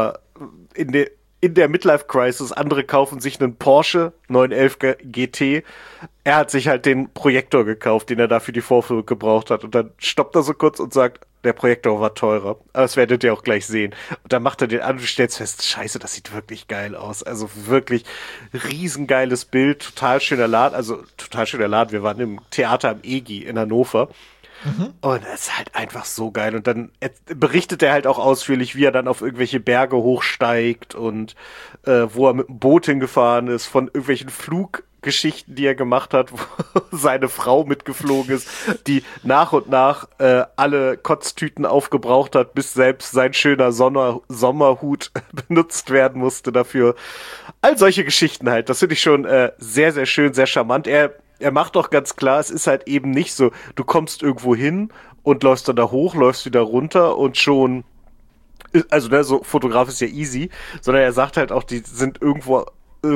in der Midlife-Crisis, andere kaufen sich einen Porsche 911 GT. Er hat sich halt den Projektor gekauft, den er da für die Vorführung gebraucht hat. Und dann stoppt er so kurz und sagt, der Projektor war teurer. Aber das werdet ihr auch gleich sehen. Und dann macht er den an und stellt fest, scheiße, das sieht wirklich geil aus. Also wirklich riesengeiles Bild, total schöner Laden. Wir waren im Theater am EGI in Hannover. Und es ist halt einfach so geil. Und dann berichtet er halt auch ausführlich, wie er dann auf irgendwelche Berge hochsteigt und wo er mit dem Boot hingefahren ist, von irgendwelchen Fluggeschichten, die er gemacht hat, wo seine Frau mitgeflogen ist, die nach und nach alle Kotztüten aufgebraucht hat, bis selbst sein schöner Sommerhut benutzt werden musste dafür. All solche Geschichten halt. Das finde ich schon sehr, sehr schön, sehr charmant. Er macht doch ganz klar, es ist halt eben nicht so, du kommst irgendwo hin und läufst dann da hoch, läufst wieder runter und schon, also ne, so Fotograf ist ja easy, sondern er sagt halt auch, die sind irgendwo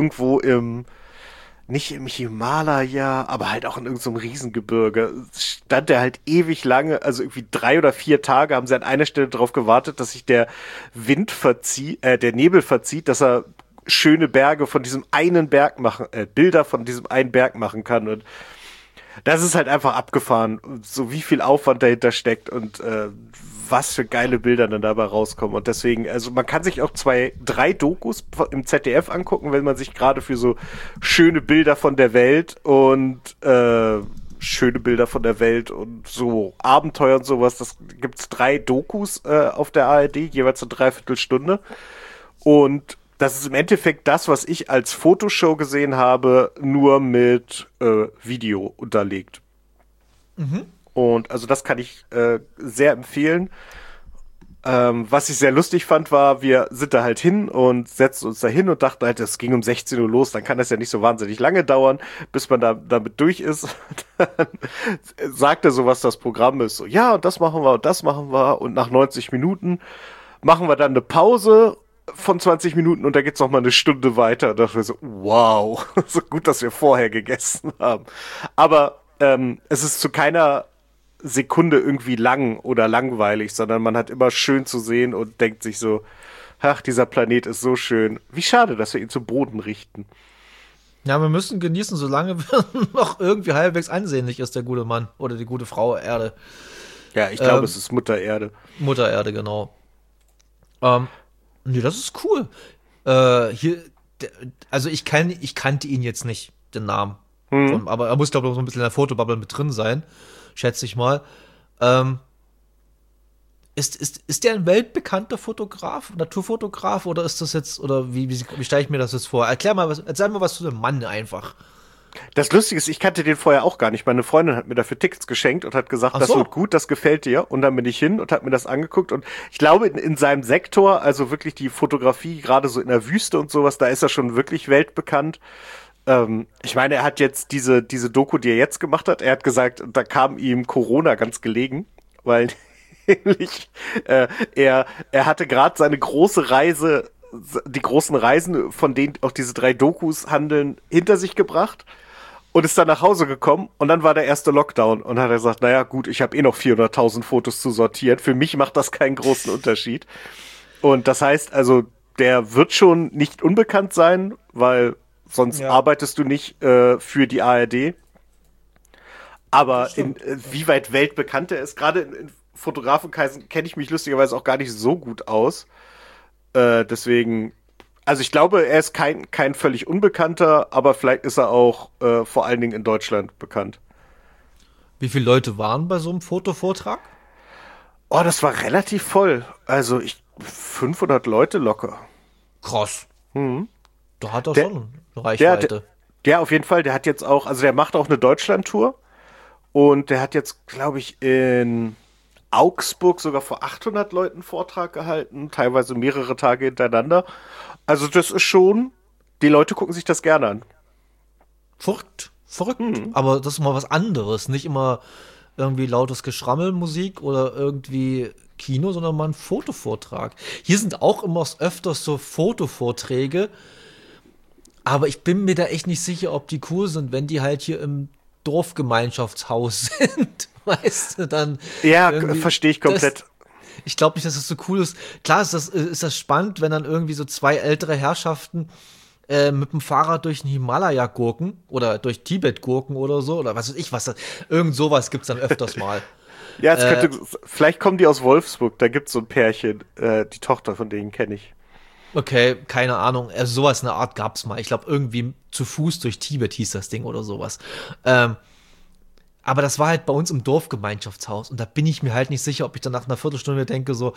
nicht im Himalaya, aber halt auch in irgendeinem Riesengebirge. Stand er halt ewig lange, also irgendwie 3 oder 4 Tage haben sie an einer Stelle darauf gewartet, dass sich der Nebel verzieht, dass er schöne Berge von diesem einen Berg Bilder von diesem einen Berg machen kann und Das ist halt einfach abgefahren, so wie viel Aufwand dahinter steckt und was für geile Bilder dann dabei rauskommen. Und deswegen, also man kann sich auch 3 Dokus im ZDF angucken, wenn man sich gerade für so schöne Bilder von der Welt und schöne Bilder von der Welt und so Abenteuer und sowas. Das gibt's 3 Dokus auf der ARD, jeweils eine Dreiviertelstunde. Und das ist im Endeffekt das, was ich als Fotoshow gesehen habe, nur mit Video unterlegt. Und also das kann ich sehr empfehlen. Was ich sehr lustig fand, war, wir sind da halt hin und setzten uns da hin und dachten halt, es ging um 16 Uhr los, dann kann das ja nicht so wahnsinnig lange dauern, bis man da damit durch ist. Dann sagt er so, was das Programm ist. So, ja, und das machen wir und das machen wir. Und nach 90 Minuten machen wir dann eine Pause von 20 Minuten und da geht's noch mal eine Stunde weiter. Da dachten wir so, wow, so gut, dass wir vorher gegessen haben. Aber es ist zu keiner Sekunde irgendwie lang oder langweilig, sondern man hat immer schön zu sehen und denkt sich so, ach, dieser Planet ist so schön. Wie schade, dass wir ihn zu Boden richten. Ja, wir müssen genießen, solange wir noch irgendwie halbwegs ansehnlich ist, der gute Mann oder die gute Frau Erde. Ja, ich glaube, es ist Mutter Erde. Mutter Erde, genau. Nee, das ist cool. Hier, also ich kannte ihn jetzt nicht, den Namen. Aber er muss, glaube ich, so ein bisschen in der Fotobubble mit drin sein, schätze ich mal. Ist der ein weltbekannter Fotograf, Naturfotograf, oder ist das jetzt, oder wie stelle ich mir das jetzt vor? Erzähl mal was zu dem Mann einfach. Das Lustige ist, ich kannte den vorher auch gar nicht. Meine Freundin hat mir dafür Tickets geschenkt und hat gesagt, das wird gut, das gefällt dir. Und dann bin ich hin und habe mir das angeguckt. Und ich glaube, in seinem Sektor, also wirklich die Fotografie, gerade so in der Wüste und sowas, da ist er schon wirklich weltbekannt. Ich meine, er hat jetzt diese Doku, die er jetzt gemacht hat, er hat gesagt, da kam ihm Corona ganz gelegen, weil nämlich er hatte gerade seine große Reise, die großen Reisen, von denen auch diese 3 Dokus handeln, hinter sich gebracht und ist dann nach Hause gekommen und dann war der erste Lockdown und hat er gesagt, naja gut, ich habe eh noch 400.000 Fotos zu sortieren, für mich macht das keinen großen Unterschied. Und das heißt also, der wird schon nicht unbekannt sein, weil sonst arbeitest du nicht für die ARD. Aber wie weit weltbekannt er ist, gerade in Fotografenkreisen kenne ich mich lustigerweise auch gar nicht so gut aus. Deswegen, also ich glaube, er ist kein völlig Unbekannter, aber vielleicht ist er auch vor allen Dingen in Deutschland bekannt. Wie viele Leute waren bei so einem Fotovortrag? Oh, das war relativ voll. Also 500 Leute locker. Krass. Da hat er schon eine Reichweite. Der auf jeden Fall, der hat jetzt auch, also der macht auch eine Deutschland-Tour und der hat jetzt, glaube ich, in Augsburg sogar vor 800 Leuten einen Vortrag gehalten, teilweise mehrere Tage hintereinander. Also das ist schon, die Leute gucken sich das gerne an. Verrückt. Aber das ist mal was anderes. Nicht immer irgendwie lautes Geschrammel, Musik oder irgendwie Kino, sondern mal ein Fotovortrag. Hier sind auch immer öfters so Fotovorträge, aber ich bin mir da echt nicht sicher, ob die cool sind, wenn die halt hier im Dorfgemeinschaftshaus sind. Weißt du, dann. Ja, verstehe ich komplett. Ich glaube nicht, dass das so cool ist. Klar ist das spannend, wenn dann irgendwie so 2 ältere Herrschaften mit dem Fahrrad durch den Himalaya gurken oder durch Tibet gurken oder so, oder was weiß ich, irgend sowas gibt's dann öfters mal. Ja, vielleicht kommen die aus Wolfsburg, da gibt's so ein Pärchen, die Tochter von denen kenne ich. Okay, keine Ahnung. Also sowas in der Art gab's mal. Ich glaube, irgendwie zu Fuß durch Tibet hieß das Ding oder sowas. Aber das war halt bei uns im Dorfgemeinschaftshaus. Und da bin ich mir halt nicht sicher, ob ich dann nach einer Viertelstunde denke so,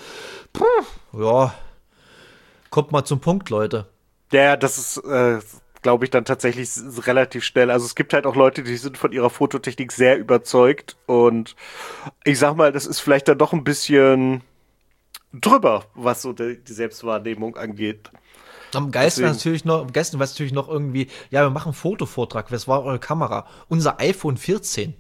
ja, kommt mal zum Punkt, Leute. Ja, das ist, glaube ich, dann tatsächlich relativ schnell. Also es gibt halt auch Leute, die sind von ihrer Fototechnik sehr überzeugt. Und ich sag mal, das ist vielleicht dann doch ein bisschen drüber, was so die Selbstwahrnehmung angeht. Am geilsten war natürlich noch irgendwie, ja, wir machen einen Fotovortrag, was war eure Kamera? Unser iPhone 14.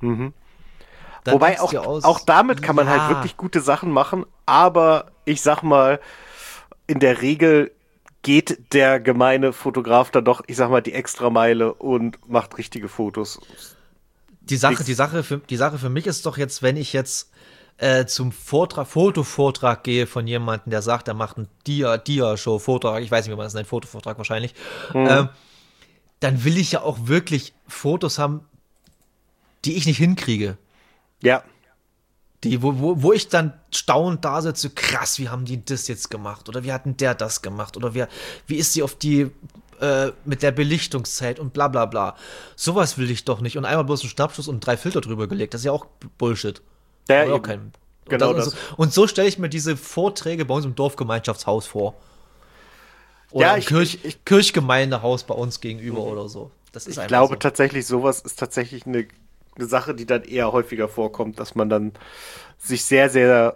Wobei auch damit kann man halt wirklich gute Sachen machen, aber ich sag mal, in der Regel geht der gemeine Fotograf dann doch, ich sag mal, die Extrameile und macht richtige Fotos. Die Sache für mich ist doch jetzt, wenn ich jetzt zum Fotovortrag gehe von jemandem, der sagt, er macht einen Dia-Show-Vortrag, ich weiß nicht, wie man das nennt, Fotovortrag wahrscheinlich, dann will ich ja auch wirklich Fotos haben, die ich nicht hinkriege. Ja. Wo ich dann staunend da sitze, krass, wie haben die das jetzt gemacht? Oder wie hat denn der das gemacht? Oder wie ist sie auf die mit der Belichtungszeit und bla bla bla. Sowas will ich doch nicht. Und einmal bloß einen Schnappschuss und 3 Filter drüber gelegt. Das ist ja auch Bullshit. Ja, auch kein, genau das. Und so stelle ich mir diese Vorträge bei uns im Dorfgemeinschaftshaus vor. Oder ja, Kirchgemeindehaus bei uns gegenüber oder so. Das ist ich einfach glaube so. tatsächlich, sowas ist tatsächlich eine Sache, die dann eher häufiger vorkommt, dass man dann sich sehr, sehr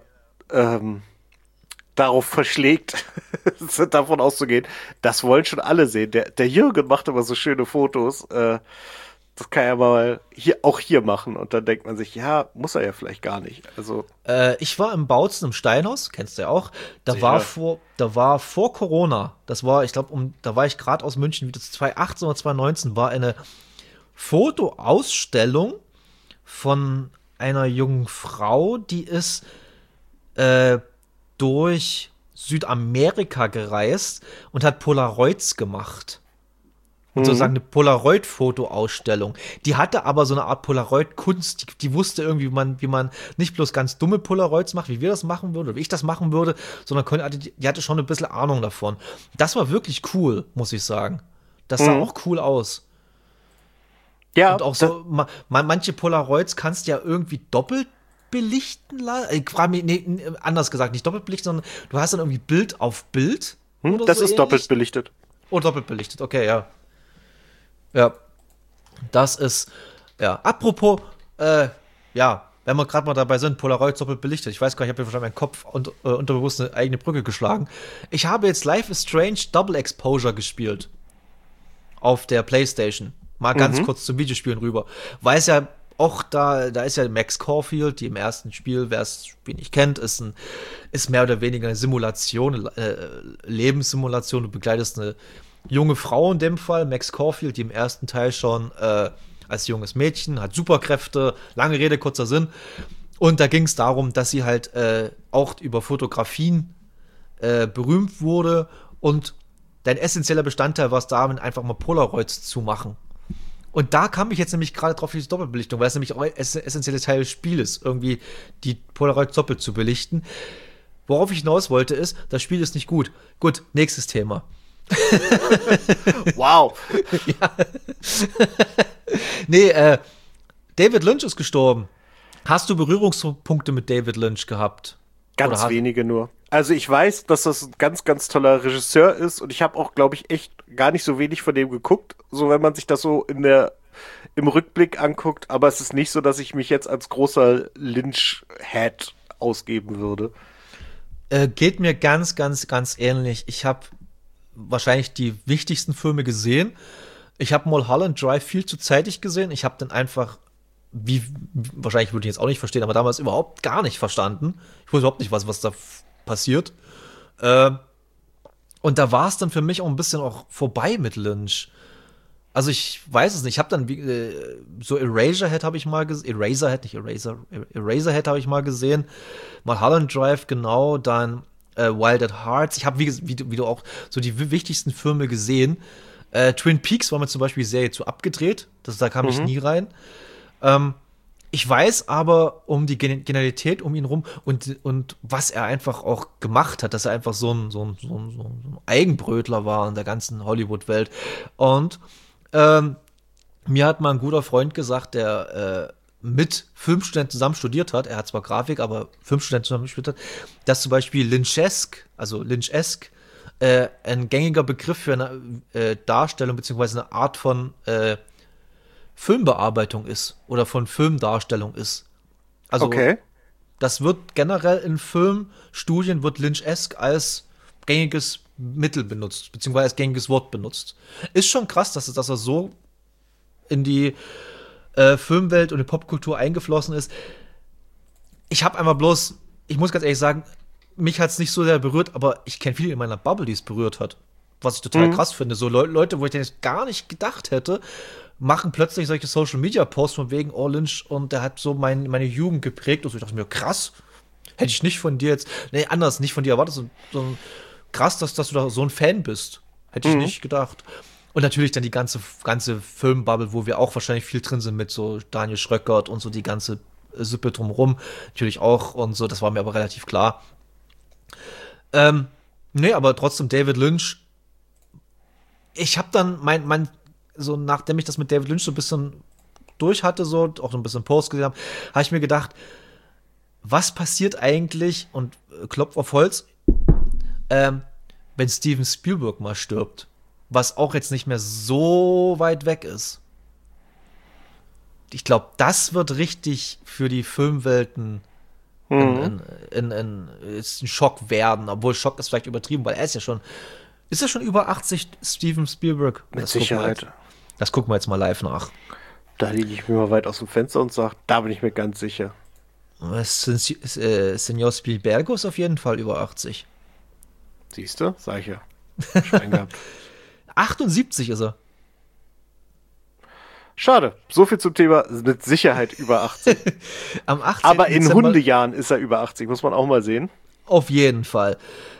darauf verschlägt, davon auszugehen, das wollen schon alle sehen. Der Jürgen macht immer so schöne Fotos. Das kann er mal hier machen. Und dann denkt man sich, ja, muss er ja vielleicht gar nicht. Also Ich war im Bautzen im Steinhaus, kennst du ja auch. Da Sicher. war vor Corona, das war, ich glaube, da war ich gerade aus München, wie das 2018 oder 2019, war eine Fotoausstellung von einer jungen Frau, die ist durch Südamerika gereist und hat Polaroids gemacht. Und sozusagen eine Polaroid-Fotoausstellung. Die hatte aber so eine Art Polaroid-Kunst. Die wusste irgendwie, wie man nicht bloß ganz dumme Polaroids macht, wie wir das machen würden, oder wie ich das machen würde, sondern die hatte schon ein bisschen Ahnung davon. Das war wirklich cool, muss ich sagen. Das sah auch cool aus. Ja, Und auch so, manche Polaroids kannst du ja irgendwie doppelt belichten lassen. Ich frage mich, nee, anders gesagt, nicht doppelt belichten, sondern du hast dann irgendwie Bild auf Bild. Oder das so ist ähnlich. doppelt belichtet. Oh, doppelt belichtet, okay, ja. Ja, das ist, ja. Apropos, ja, wenn wir gerade mal dabei sind, Polaroid doppelt belichtet. Ich weiß gar nicht, ich habe wahrscheinlich meinen Kopf und unterbewusst eine eigene Brücke geschlagen. Ich habe jetzt Life is Strange Double Exposure gespielt. Auf der PlayStation. Mal ganz kurz zum Videospielen rüber. Weil es ja auch da ist ja Max Caulfield, die im ersten Spiel, wer das Spiel nicht kennt, ist mehr oder weniger eine Simulation, Lebenssimulation. Du begleitest eine junge Frau in dem Fall, Max Caulfield, die im ersten Teil schon als junges Mädchen, hat Superkräfte, lange Rede, kurzer Sinn. Und da ging es darum, dass sie halt auch über Fotografien berühmt wurde und dein essentieller Bestandteil war es darin, einfach mal Polaroids zu machen. Und da kam ich jetzt nämlich gerade drauf, diese Doppelbelichtung, weil es nämlich auch ein essentieller Teil des Spieles, irgendwie die Polaroids doppelt zu belichten. Worauf ich hinaus wollte ist, das Spiel ist nicht gut. Gut, nächstes Thema. Wow. Ja. Nee, David Lynch ist gestorben. Hast du Berührungspunkte mit David Lynch gehabt? Ganz wenige nur. Also ich weiß, dass das ein ganz, ganz toller Regisseur ist und ich habe auch, glaube ich, echt gar nicht so wenig von dem geguckt, so wenn man sich das so im Rückblick anguckt, aber es ist nicht so, dass ich mich jetzt als großer Lynch-Head ausgeben würde. Geht mir ganz, ganz, ganz ähnlich. Ich habe wahrscheinlich die wichtigsten Filme gesehen. Ich habe Mulholland Drive viel zu zeitig gesehen. Ich habe dann einfach, wahrscheinlich würde ich jetzt auch nicht verstehen, aber damals überhaupt gar nicht verstanden. Ich wusste überhaupt nicht, was da passiert. Und da war es dann für mich auch ein bisschen auch vorbei mit Lynch. Also ich weiß es nicht. Ich habe dann so Eraserhead habe ich mal gesehen. Eraserhead habe ich mal gesehen. Mulholland Drive, genau. Dann Wild at Hearts. Ich habe, wie du auch, so die wichtigsten Filme gesehen. Twin Peaks war mir zum Beispiel die Serie zu abgedreht. Da kam ich nie rein. Ich weiß aber um die Genialität um ihn rum und was er einfach auch gemacht hat, dass er einfach so ein Eigenbrötler war in der ganzen Hollywood-Welt. Und mir hat mal ein guter Freund gesagt, der mit Filmstudenten zusammen studiert hat, er hat zwar Grafik, aber Filmstudenten zusammen studiert hat, dass zum Beispiel Lynchesque ein gängiger Begriff für eine Darstellung beziehungsweise eine Art von Filmbearbeitung ist oder von Filmdarstellung ist. Also Okay. das wird generell in Filmstudien wird Lynchesque als gängiges Mittel benutzt, beziehungsweise als gängiges Wort benutzt. Ist schon krass, dass er so in die Filmwelt und die Popkultur eingeflossen ist. Ich habe einfach bloß, ich muss ganz ehrlich sagen, mich hat es nicht so sehr berührt, aber ich kenne viele in meiner Bubble, die es berührt hat. Was ich total krass finde. So Leute, wo ich das gar nicht gedacht hätte, machen plötzlich solche Social-Media-Posts von wegen, oh Lynch, und der hat so meine Jugend geprägt. Und so, ich dachte mir, krass, hätte ich nicht von dir jetzt, nee, anders, nicht von dir erwartet, so krass, dass du da so ein Fan bist. Hätte ich nicht gedacht. Und natürlich dann die ganze Filmbubble, wo wir auch wahrscheinlich viel drin sind mit so Daniel Schröckert und so die ganze Sippe drumherum. Natürlich auch und so, das war mir aber relativ klar. Nee, aber trotzdem David Lynch. Ich habe dann so nachdem ich das mit David Lynch so ein bisschen durch hatte, so auch so ein bisschen Post gesehen habe ich mir gedacht, was passiert eigentlich, und Klopf auf Holz, wenn Steven Spielberg mal stirbt, was auch jetzt nicht mehr so weit weg ist. Ich glaube, das wird richtig für die Filmwelten ist ein Schock werden, obwohl Schock ist vielleicht übertrieben, weil er ist ja schon über 80, Steven Spielberg? Mit Sicherheit. Das gucken wir jetzt mal live nach. Da lege ich mir mal weit aus dem Fenster und sage, da bin ich mir ganz sicher. Senor Spielbergo ist auf jeden Fall über 80. Siehst du? Sag ich ja. Schwein gehabt. 78 ist er. Schade. So viel zum Thema mit Sicherheit über 80. Am 18. Aber in Dezember, Hundejahren ist er über 80, muss man auch mal sehen. auf jeden Fall.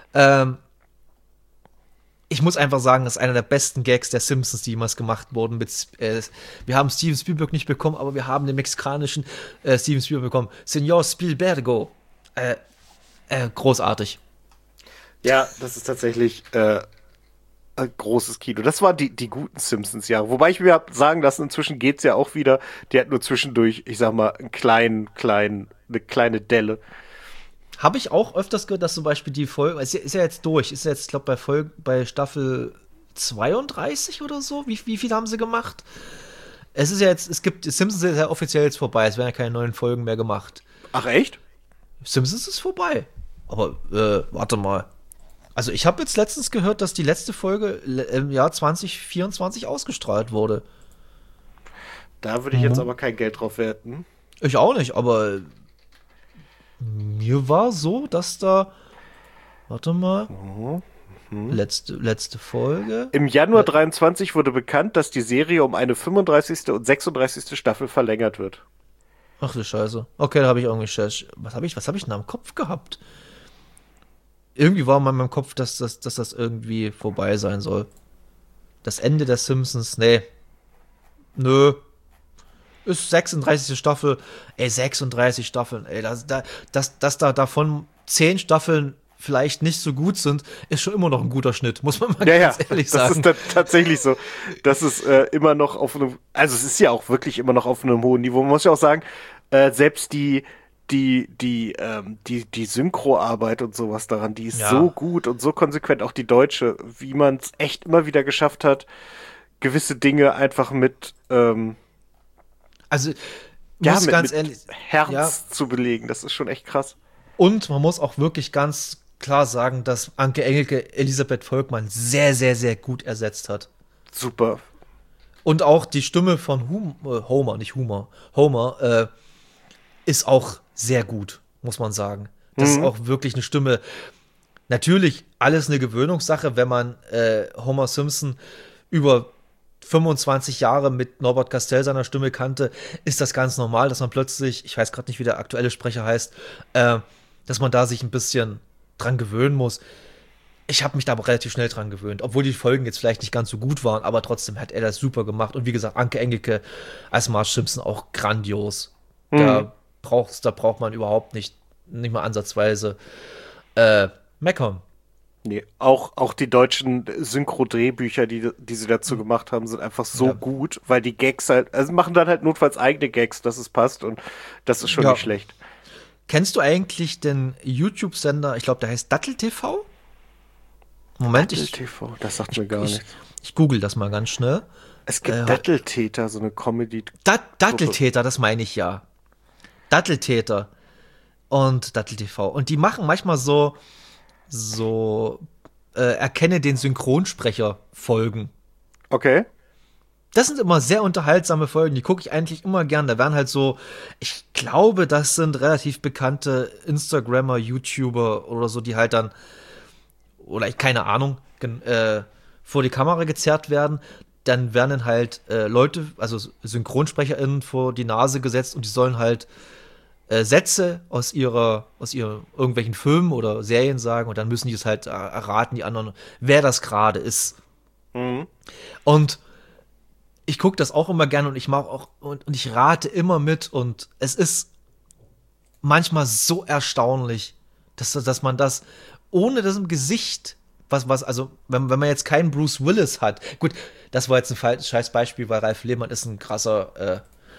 Ich muss einfach sagen, das ist einer der besten Gags der Simpsons, die jemals gemacht wurden. Wir haben Steven Spielberg nicht bekommen, aber wir haben den mexikanischen Steven Spielberg bekommen. Senor Spielbergo. Großartig. Ja, das ist tatsächlich ein großes Kino. Das waren die guten Simpsons-Jahre. Wobei ich mir hab sagen lassen, inzwischen geht's ja auch wieder. Die hat nur zwischendurch, ich sag mal, eine kleine Delle. Habe ich auch öfters gehört, dass zum Beispiel die Folge, ist ja jetzt durch, ist ja jetzt, ich glaube, bei Staffel 32 oder so. Wie viel haben sie gemacht? Es ist ja jetzt, Simpsons ist ja offiziell jetzt vorbei, es werden ja keine neuen Folgen mehr gemacht. Ach, echt? Simpsons ist vorbei. Aber, warte mal. Also ich habe jetzt letztens gehört, dass die letzte Folge im Jahr 2024 ausgestrahlt wurde. Da würde ich jetzt aber kein Geld drauf werten. Ich auch nicht, aber mir war so, dass da, warte mal, letzte Folge. Im Januar 23 wurde bekannt, dass die Serie um eine 35. und 36. Staffel verlängert wird. Ach du Scheiße. Okay, da habe ich irgendwie was habe ich denn am Kopf gehabt? Irgendwie war mal in meinem Kopf, dass das irgendwie vorbei sein soll. Das Ende der Simpsons, nee. Nö. Ist 36. Staffel. Ey, 36 Staffeln. Ey, dass da davon 10 Staffeln vielleicht nicht so gut sind, ist schon immer noch ein guter Schnitt, muss man mal ganz ehrlich sagen. Das ist tatsächlich so. Das ist immer noch auf einem, also es ist ja auch wirklich immer noch auf einem hohen Niveau. Man muss ja auch sagen, selbst die Synchroarbeit und sowas daran, die ist so gut und so konsequent, auch die deutsche, wie man es echt immer wieder geschafft hat, gewisse Dinge einfach mit also muss ganz ehrlich Herz zu belegen. Das ist schon echt krass. Und man muss auch wirklich ganz klar sagen, dass Anke Engelke Elisabeth Volkmann sehr, sehr, sehr gut ersetzt hat. Super. Und auch die Stimme von Homer, ist auch sehr gut, muss man sagen. Das ist auch wirklich eine Stimme. Natürlich alles eine Gewöhnungssache, wenn man Homer Simpson über 25 Jahre mit Norbert Castell seiner Stimme kannte, ist das ganz normal, dass man plötzlich, ich weiß gerade nicht, wie der aktuelle Sprecher heißt, dass man da sich ein bisschen dran gewöhnen muss. Ich habe mich da aber relativ schnell dran gewöhnt, obwohl die Folgen jetzt vielleicht nicht ganz so gut waren, aber trotzdem hat er das super gemacht. Und wie gesagt, Anke Engelke als Marge Simpson auch grandios. Da braucht man überhaupt nicht mal ansatzweise meckern. Nee, auch die deutschen Synchro-Drehbücher, die sie dazu gemacht haben, sind einfach so gut, weil die Gags halt, also machen dann halt notfalls eigene Gags, dass es passt und das ist schon nicht schlecht. Kennst du eigentlich den YouTube-Sender, ich glaube, der heißt Dattel TV? Moment, Dattel TV, das sagt mir gar nichts. Ich google das mal ganz schnell. Es gibt Datteltäter, so eine Comedy. Datteltäter, das meine ich ja. Datteltäter und Dattel TV. Und die machen manchmal so erkenne den Synchronsprecher Folgen. Okay. Das sind immer sehr unterhaltsame Folgen, die gucke ich eigentlich immer gern. Da werden halt so, ich glaube, das sind relativ bekannte Instagrammer, YouTuber oder so, die halt dann, oder keine Ahnung, vor die Kamera gezerrt werden. Dann werden dann halt Leute, also SynchronsprecherInnen vor die Nase gesetzt und die sollen halt Sätze aus ihren irgendwelchen Filmen oder Serien sagen und dann müssen die es halt erraten, die anderen, wer das gerade ist. Mhm. Und ich gucke das auch immer gerne und ich mache auch und ich rate immer mit und es ist manchmal so erstaunlich, dass man das ohne das im Gesicht, also, wenn man jetzt keinen Bruce Willis hat, gut, das war jetzt ein scheiß Beispiel, weil Ralf Lehmann ist ein krasser,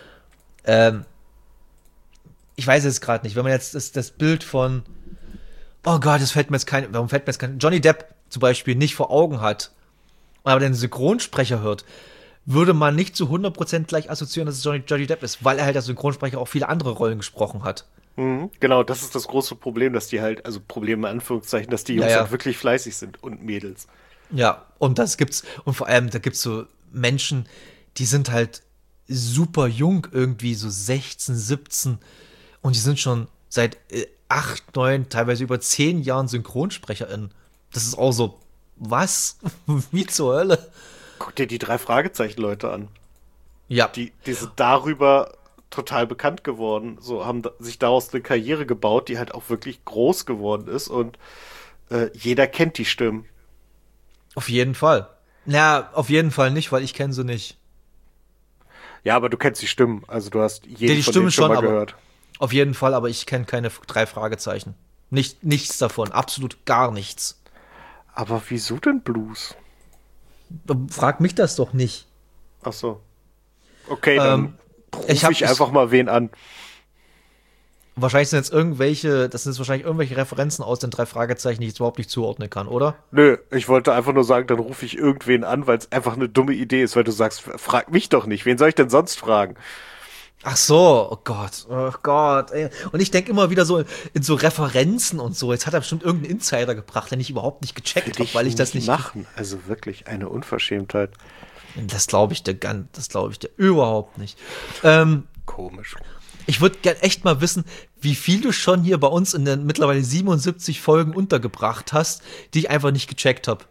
ich weiß es gerade nicht, wenn man jetzt das Bild von, oh Gott, warum fällt mir jetzt kein, Johnny Depp zum Beispiel nicht vor Augen hat, aber den Synchronsprecher hört, würde man nicht zu 100% gleich assoziieren, dass es Johnny Depp ist, weil er halt als Synchronsprecher auch viele andere Rollen gesprochen hat. Mhm. Genau, das ist das große Problem, dass die halt, also Problem in Anführungszeichen, dass die Jungs Ja, ja. halt wirklich fleißig sind und Mädels. Ja, und vor allem, da gibt's so Menschen, die sind halt super jung, irgendwie so 16, 17 und die sind schon seit 8, 9, teilweise über 10 Jahren SynchronsprecherInnen. Das ist auch so, was? Wie zur Hölle? Guck dir die 3 Fragezeichen-Leute an. Ja, Die sind darüber total bekannt geworden, so haben sich daraus eine Karriere gebaut, die halt auch wirklich groß geworden ist und jeder kennt die Stimmen. auf jeden Fall. Na, auf jeden Fall nicht, weil ich kenne sie nicht. Ja, aber du kennst die Stimmen, also du hast Ja, jeden die von Stimme denen schon schon, mal aber gehört. auf jeden Fall, aber ich kenne keine 3 Fragezeichen. Nichts davon, absolut gar nichts. Aber wieso denn Blues? Frag mich das doch nicht. Ach so. Okay, dann rufe ich einfach mal wen an. Wahrscheinlich das sind jetzt wahrscheinlich irgendwelche Referenzen aus den 3 Fragezeichen, die ich jetzt überhaupt nicht zuordnen kann, oder? Nö, ich wollte einfach nur sagen, dann rufe ich irgendwen an, weil es einfach eine dumme Idee ist, weil du sagst, frag mich doch nicht. Wen soll ich denn sonst fragen? Ach so, oh Gott, ey. Und ich denke immer wieder so in so Referenzen und so. Jetzt hat er bestimmt irgendeinen Insider gebracht, den ich überhaupt nicht gecheckt habe, weil ich das nicht machen. Also wirklich eine Unverschämtheit. Das glaube ich dir überhaupt nicht. Komisch. Ich würde gern echt mal wissen, wie viel du schon hier bei uns in den mittlerweile 77 Folgen untergebracht hast, die ich einfach nicht gecheckt habe.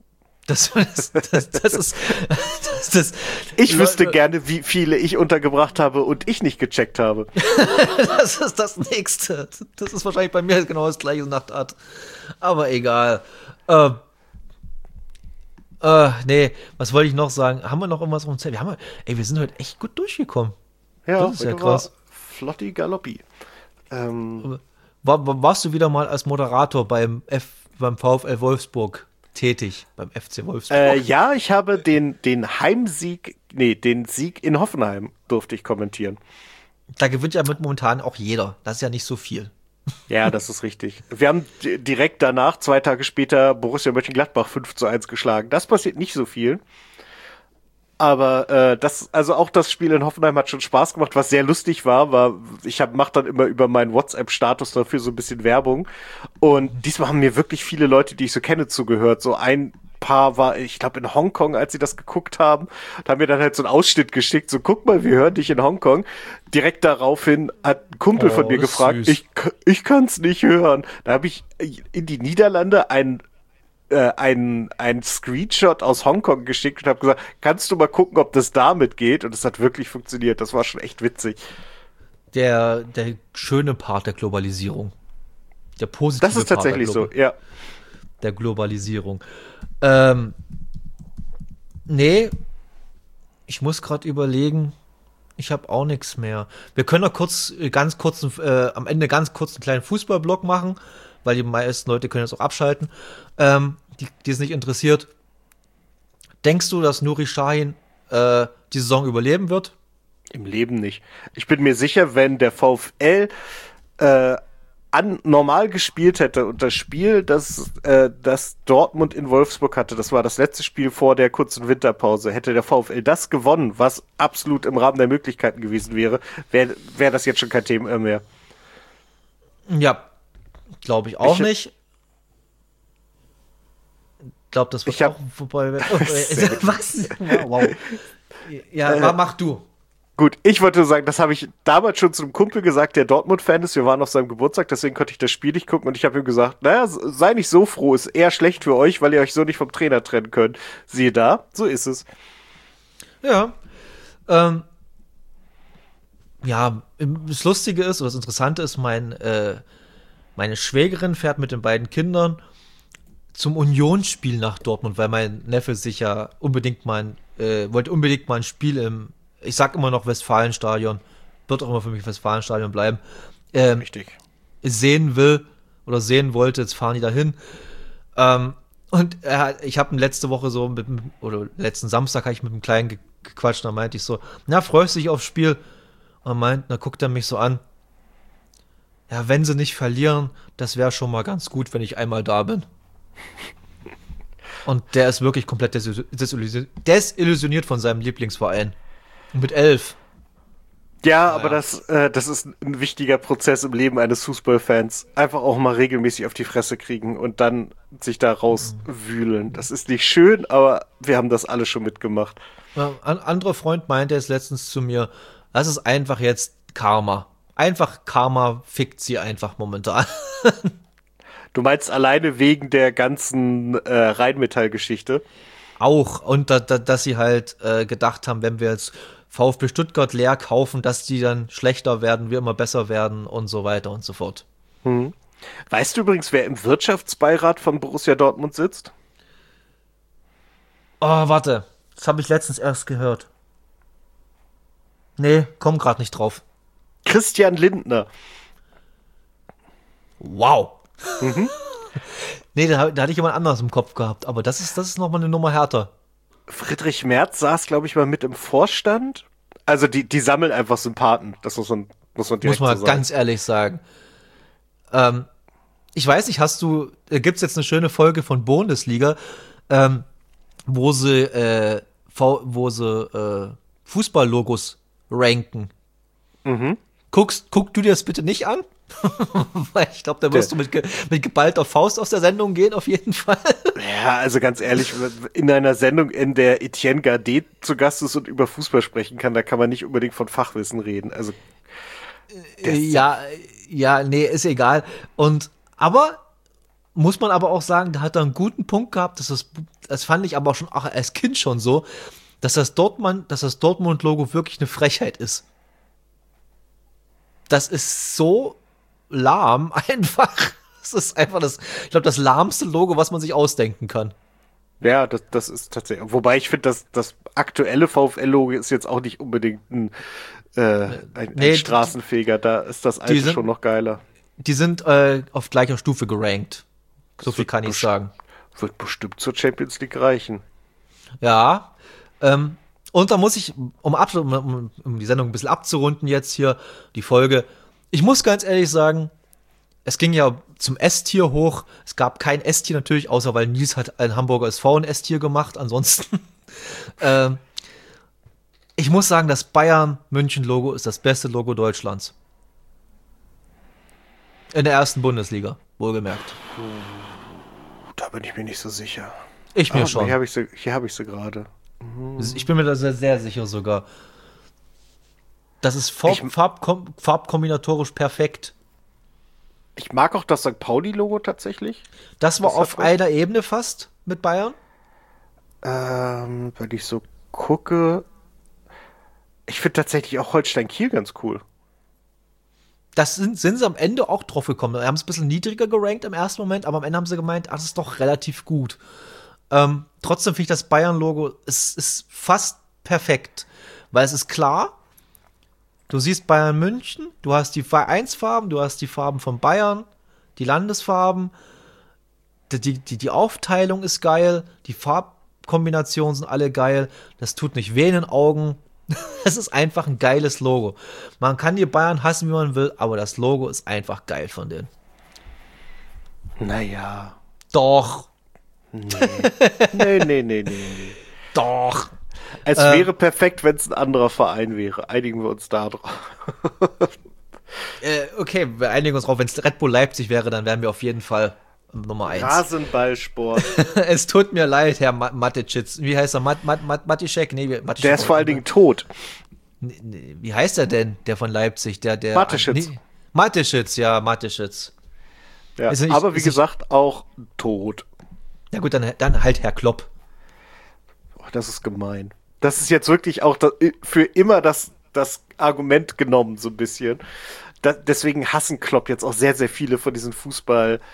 Ich wüsste gerne, wie viele ich untergebracht habe und ich nicht gecheckt habe. Das ist das Nächste. Das ist wahrscheinlich bei mir genau das gleiche Nachtart. Aber egal. Nee, was wollte ich noch sagen? Haben wir noch irgendwas rum? Wir sind heute echt gut durchgekommen. Ja, Das ist ja krass. Flotti Galoppi. Warst du wieder mal als Moderator beim VfL Wolfsburg tätig? Beim FC Wolfsburg? Ja, ich habe den Heimsieg, den Sieg in Hoffenheim durfte ich kommentieren. Da gewinnt ja momentan auch jeder. Das ist ja nicht so viel. Ja, das ist richtig. Wir haben direkt danach, 2 Tage später, Borussia Mönchengladbach 5:1 geschlagen. Das passiert nicht so viel. Aber auch das Spiel in Hoffenheim hat schon Spaß gemacht. Was sehr lustig ich mache dann immer über meinen WhatsApp-Status dafür so ein bisschen Werbung. Und diesmal haben mir wirklich viele Leute, die ich so kenne, zugehört. So ein Paar war, ich glaube, in Hongkong, als sie das geguckt haben, und haben mir dann halt so einen Ausschnitt geschickt. So, guck mal, wir hören dich in Hongkong. Direkt daraufhin hat ein Kumpel von mir gefragt, ich kann's nicht hören. Da habe ich in die Niederlande einen Screenshot aus Hongkong geschickt und habe gesagt, kannst du mal gucken, ob das damit geht? Und es hat wirklich funktioniert. Das war schon echt witzig. Der schöne Part der Globalisierung. Der positive Das ist tatsächlich so, ja. Der Globalisierung. Nee, ich muss gerade überlegen, ich habe auch nichts mehr. Wir können noch am Ende ganz kurz einen kleinen Fußballblock machen, weil die meisten Leute können jetzt auch abschalten, die es nicht interessiert. Denkst du, dass Nuri Sahin die Saison überleben wird? Im Leben nicht. Ich bin mir sicher, wenn der VfL normal gespielt hätte und das Spiel, das Dortmund in Wolfsburg hatte, das war das letzte Spiel vor der kurzen Winterpause, hätte der VfL das gewonnen, was absolut im Rahmen der Möglichkeiten gewesen wäre, wäre das jetzt schon kein Thema mehr. Ja, glaube ich auch nicht. Ich glaube, das wird auch vorbei. Was? Wow. Ja, mach du. Gut, ich wollte nur sagen, das habe ich damals schon zu einem Kumpel gesagt, der Dortmund-Fan ist. Wir waren auf seinem Geburtstag, deswegen konnte ich das Spiel nicht gucken. Und ich habe ihm gesagt, naja, sei nicht so froh, ist eher schlecht für euch, weil ihr euch so nicht vom Trainer trennen könnt. Siehe da, so ist es. Ja. Das Lustige ist, oder das Interessante ist, meine Schwägerin fährt mit den beiden Kindern zum Unionsspiel nach Dortmund, weil mein Neffe sich ja wollte unbedingt mal ein Spiel ich sag immer noch Westfalenstadion, wird auch immer für mich Westfalenstadion bleiben, Richtig. sehen will oder sehen wollte, jetzt fahren die dahin. Und ich habe letzte Woche oder letzten Samstag habe ich mit einem Kleinen gequatscht, da meinte ich so, na, freust du dich aufs Spiel? Und da guckt er mich so an, ja, wenn sie nicht verlieren, das wäre schon mal ganz gut, wenn ich einmal da bin. Und der ist wirklich komplett desillusioniert von seinem Lieblingsverein. Und mit 11. Ja, aber das ist ein wichtiger Prozess im Leben eines Fußballfans. Einfach auch mal regelmäßig auf die Fresse kriegen und dann sich da rauswühlen. Das ist nicht schön, aber wir haben das alle schon mitgemacht. Ein anderer Freund meinte es letztens zu mir, das ist einfach jetzt Karma. Einfach Karma fickt sie einfach momentan. Du meinst alleine wegen der ganzen Rheinmetall-Geschichte? Auch. Und dass sie halt gedacht haben, wenn wir jetzt VfB Stuttgart leer kaufen, dass die dann schlechter werden, wir immer besser werden und so weiter und so fort. Weißt du übrigens, wer im Wirtschaftsbeirat von Borussia Dortmund sitzt? Oh, warte. Das habe ich letztens erst gehört. Nee, komm gerade nicht drauf. Christian Lindner. Wow. Nee, da hatte ich jemand anderes im Kopf gehabt, aber das ist nochmal eine Nummer härter. Friedrich Merz saß, glaube ich, mal mit im Vorstand. Also die sammeln einfach Sympathen. Das muss man direkt Muss man so sagen. ganz ehrlich sagen. Ich weiß nicht, gibt's jetzt eine schöne Folge von Bundesliga, wo sie Fußballlogos ranken. Guck du dir das bitte nicht an? Weil ich glaube, da wirst du mit geballter Faust aus der Sendung gehen, auf jeden Fall. Ja, also ganz ehrlich, in einer Sendung, in der Etienne Gardet zu Gast ist und über Fußball sprechen kann, da kann man nicht unbedingt von Fachwissen reden. Also nee, ist egal. Aber muss man aber auch sagen, da hat er einen guten Punkt gehabt, das fand ich aber auch schon als Kind schon so, dass das Dortmund-Logo wirklich eine Frechheit ist. Das ist so lahm einfach. Das ist einfach ich glaube, das lahmste Logo, was man sich ausdenken kann. ja, das ist tatsächlich. Wobei ich finde, das aktuelle VfL-Logo ist jetzt auch nicht unbedingt ein Straßenfeger. Da ist das alte schon noch geiler. Die sind auf gleicher Stufe gerankt. So viel kann ich sagen. Wird bestimmt zur Champions League reichen. Ja. Und da muss ich, um die Sendung ein bisschen abzurunden jetzt hier, die Folge, ich muss ganz ehrlich sagen, es ging ja zum S-Tier hoch. Es gab kein S-Tier natürlich, außer weil Nils hat ein Hamburger SV ein S-Tier gemacht. Ansonsten, ich muss sagen, das Bayern-München-Logo ist das beste Logo Deutschlands. In der ersten Bundesliga, wohlgemerkt. Da bin ich mir nicht so sicher. Ich mir schon. Hier habe ich sie gerade. Ich bin mir da sehr, sehr sicher sogar. Das ist farbkombinatorisch perfekt. Ich mag auch das St. Pauli-Logo tatsächlich. Das war auf einer Ebene fast mit Bayern. Wenn ich so gucke, ich finde tatsächlich auch Holstein Kiel ganz cool. Das sind sie am Ende auch drauf gekommen. Wir haben es ein bisschen niedriger gerankt im ersten Moment, aber am Ende haben sie gemeint, das ist doch relativ gut. Trotzdem finde ich das Bayern-Logo ist fast perfekt, weil es ist klar, du siehst Bayern München, du hast die Vereinsfarben, du hast die Farben von Bayern, die Landesfarben, die Aufteilung ist geil, die Farbkombinationen sind alle geil, das tut nicht weh in den Augen. Es ist einfach ein geiles Logo. Man kann die Bayern hassen, wie man will, aber das Logo ist einfach geil von denen. Naja. Doch. Nee. Doch. Es wäre perfekt, wenn es ein anderer Verein wäre. Einigen wir uns da drauf. Okay, wir einigen uns drauf. Wenn es Red Bull Leipzig wäre, dann wären wir auf jeden Fall Nummer 1. Rasenballsport. Es tut mir leid, Herr Mateschitz. Wie heißt er? Matischek? Nee, Matischek. Der ist vor allen Dingen tot. Wie heißt er denn, der von Leipzig? Der Mateschitz. Mateschitz, ja, Mateschitz. Ja, aber wie gesagt, auch tot. Ja gut, dann halt Herr Klopp. Oh, das ist gemein. Das ist jetzt wirklich auch für immer das Argument genommen, so ein bisschen. Deswegen hassen Klopp jetzt auch sehr, sehr viele von diesen Fußball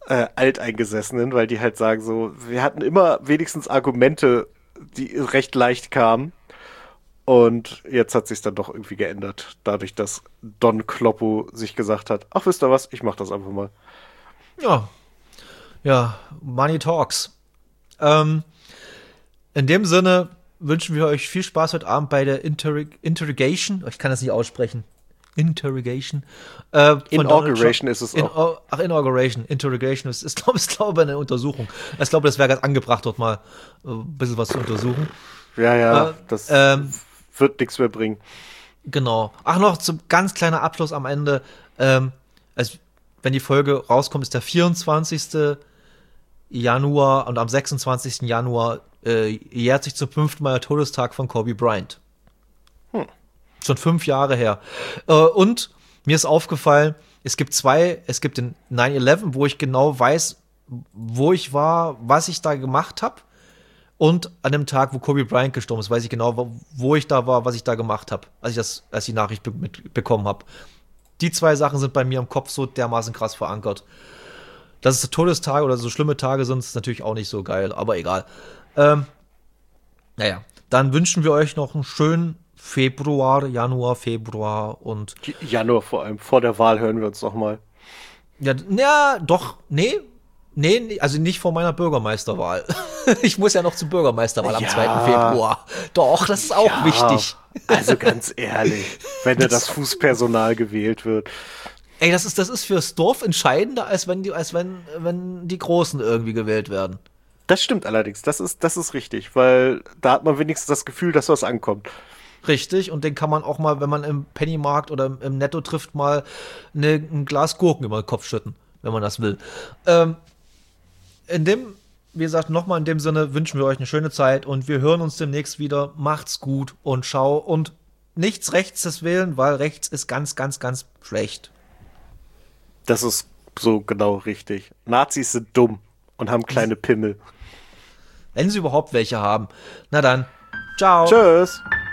Alteingesessenen, weil die halt sagen so, wir hatten immer wenigstens Argumente, die recht leicht kamen. Und jetzt hat sich's dann doch irgendwie geändert, dadurch, dass Don Kloppo sich gesagt hat, ach, wisst ihr was, ich mach das einfach mal. Ja, ja, Money Talks. Ähm, in dem Sinne wünschen wir euch viel Spaß heute Abend bei der Interrogation. Ich kann das nicht aussprechen. Interrogation. Inauguration ist es auch. Inauguration. Interrogation ist glaube ich, eine Untersuchung. Ich glaube, das wäre ganz angebracht, dort mal ein bisschen was zu untersuchen. Ja, das wird nichts mehr bringen. Genau. Ach, noch zum ganz kleiner Abschluss am Ende. Wenn die Folge rauskommt, ist der 24. Januar und am 26. Januar jährt sich zum 5. Mal der Todestag von Kobe Bryant. Schon 5 Jahre her. Und mir ist aufgefallen, es gibt den 9/11, wo ich genau weiß, wo ich war, was ich da gemacht habe. Und an dem Tag, wo Kobe Bryant gestorben ist, weiß ich genau, wo ich da war, was ich da gemacht habe, als ich die Nachricht mitbekommen habe. Die 2 Sachen sind bei mir im Kopf so dermaßen krass verankert. Dass es Todestage oder so schlimme Tage sind, ist natürlich auch nicht so geil, aber egal. Naja, dann wünschen wir euch noch einen schönen Januar, Februar und Januar vor allem, vor der Wahl hören wir uns nochmal. Ja, doch, nee, also nicht vor meiner Bürgermeisterwahl. Ich muss ja noch zur Bürgermeisterwahl am 2. Februar. Doch, das ist auch wichtig. Also ganz ehrlich, wenn das Fußpersonal gewählt wird. Ey, das ist fürs Dorf entscheidender, als wenn die Großen irgendwie gewählt werden. Das stimmt allerdings, das ist richtig, weil da hat man wenigstens das Gefühl, dass was ankommt. Richtig, und den kann man auch mal, wenn man im Pennymarkt oder im Netto trifft, mal ein Glas Gurken über den Kopf schütten, wenn man das will. Wie gesagt, nochmal in dem Sinne wünschen wir euch eine schöne Zeit und wir hören uns demnächst wieder. Macht's gut und und nichts rechts wählen, weil rechts ist ganz, ganz, ganz schlecht. Das ist so genau richtig. Nazis sind dumm und haben kleine Pimmel. Wenn sie überhaupt welche haben. Na dann, ciao. Tschüss.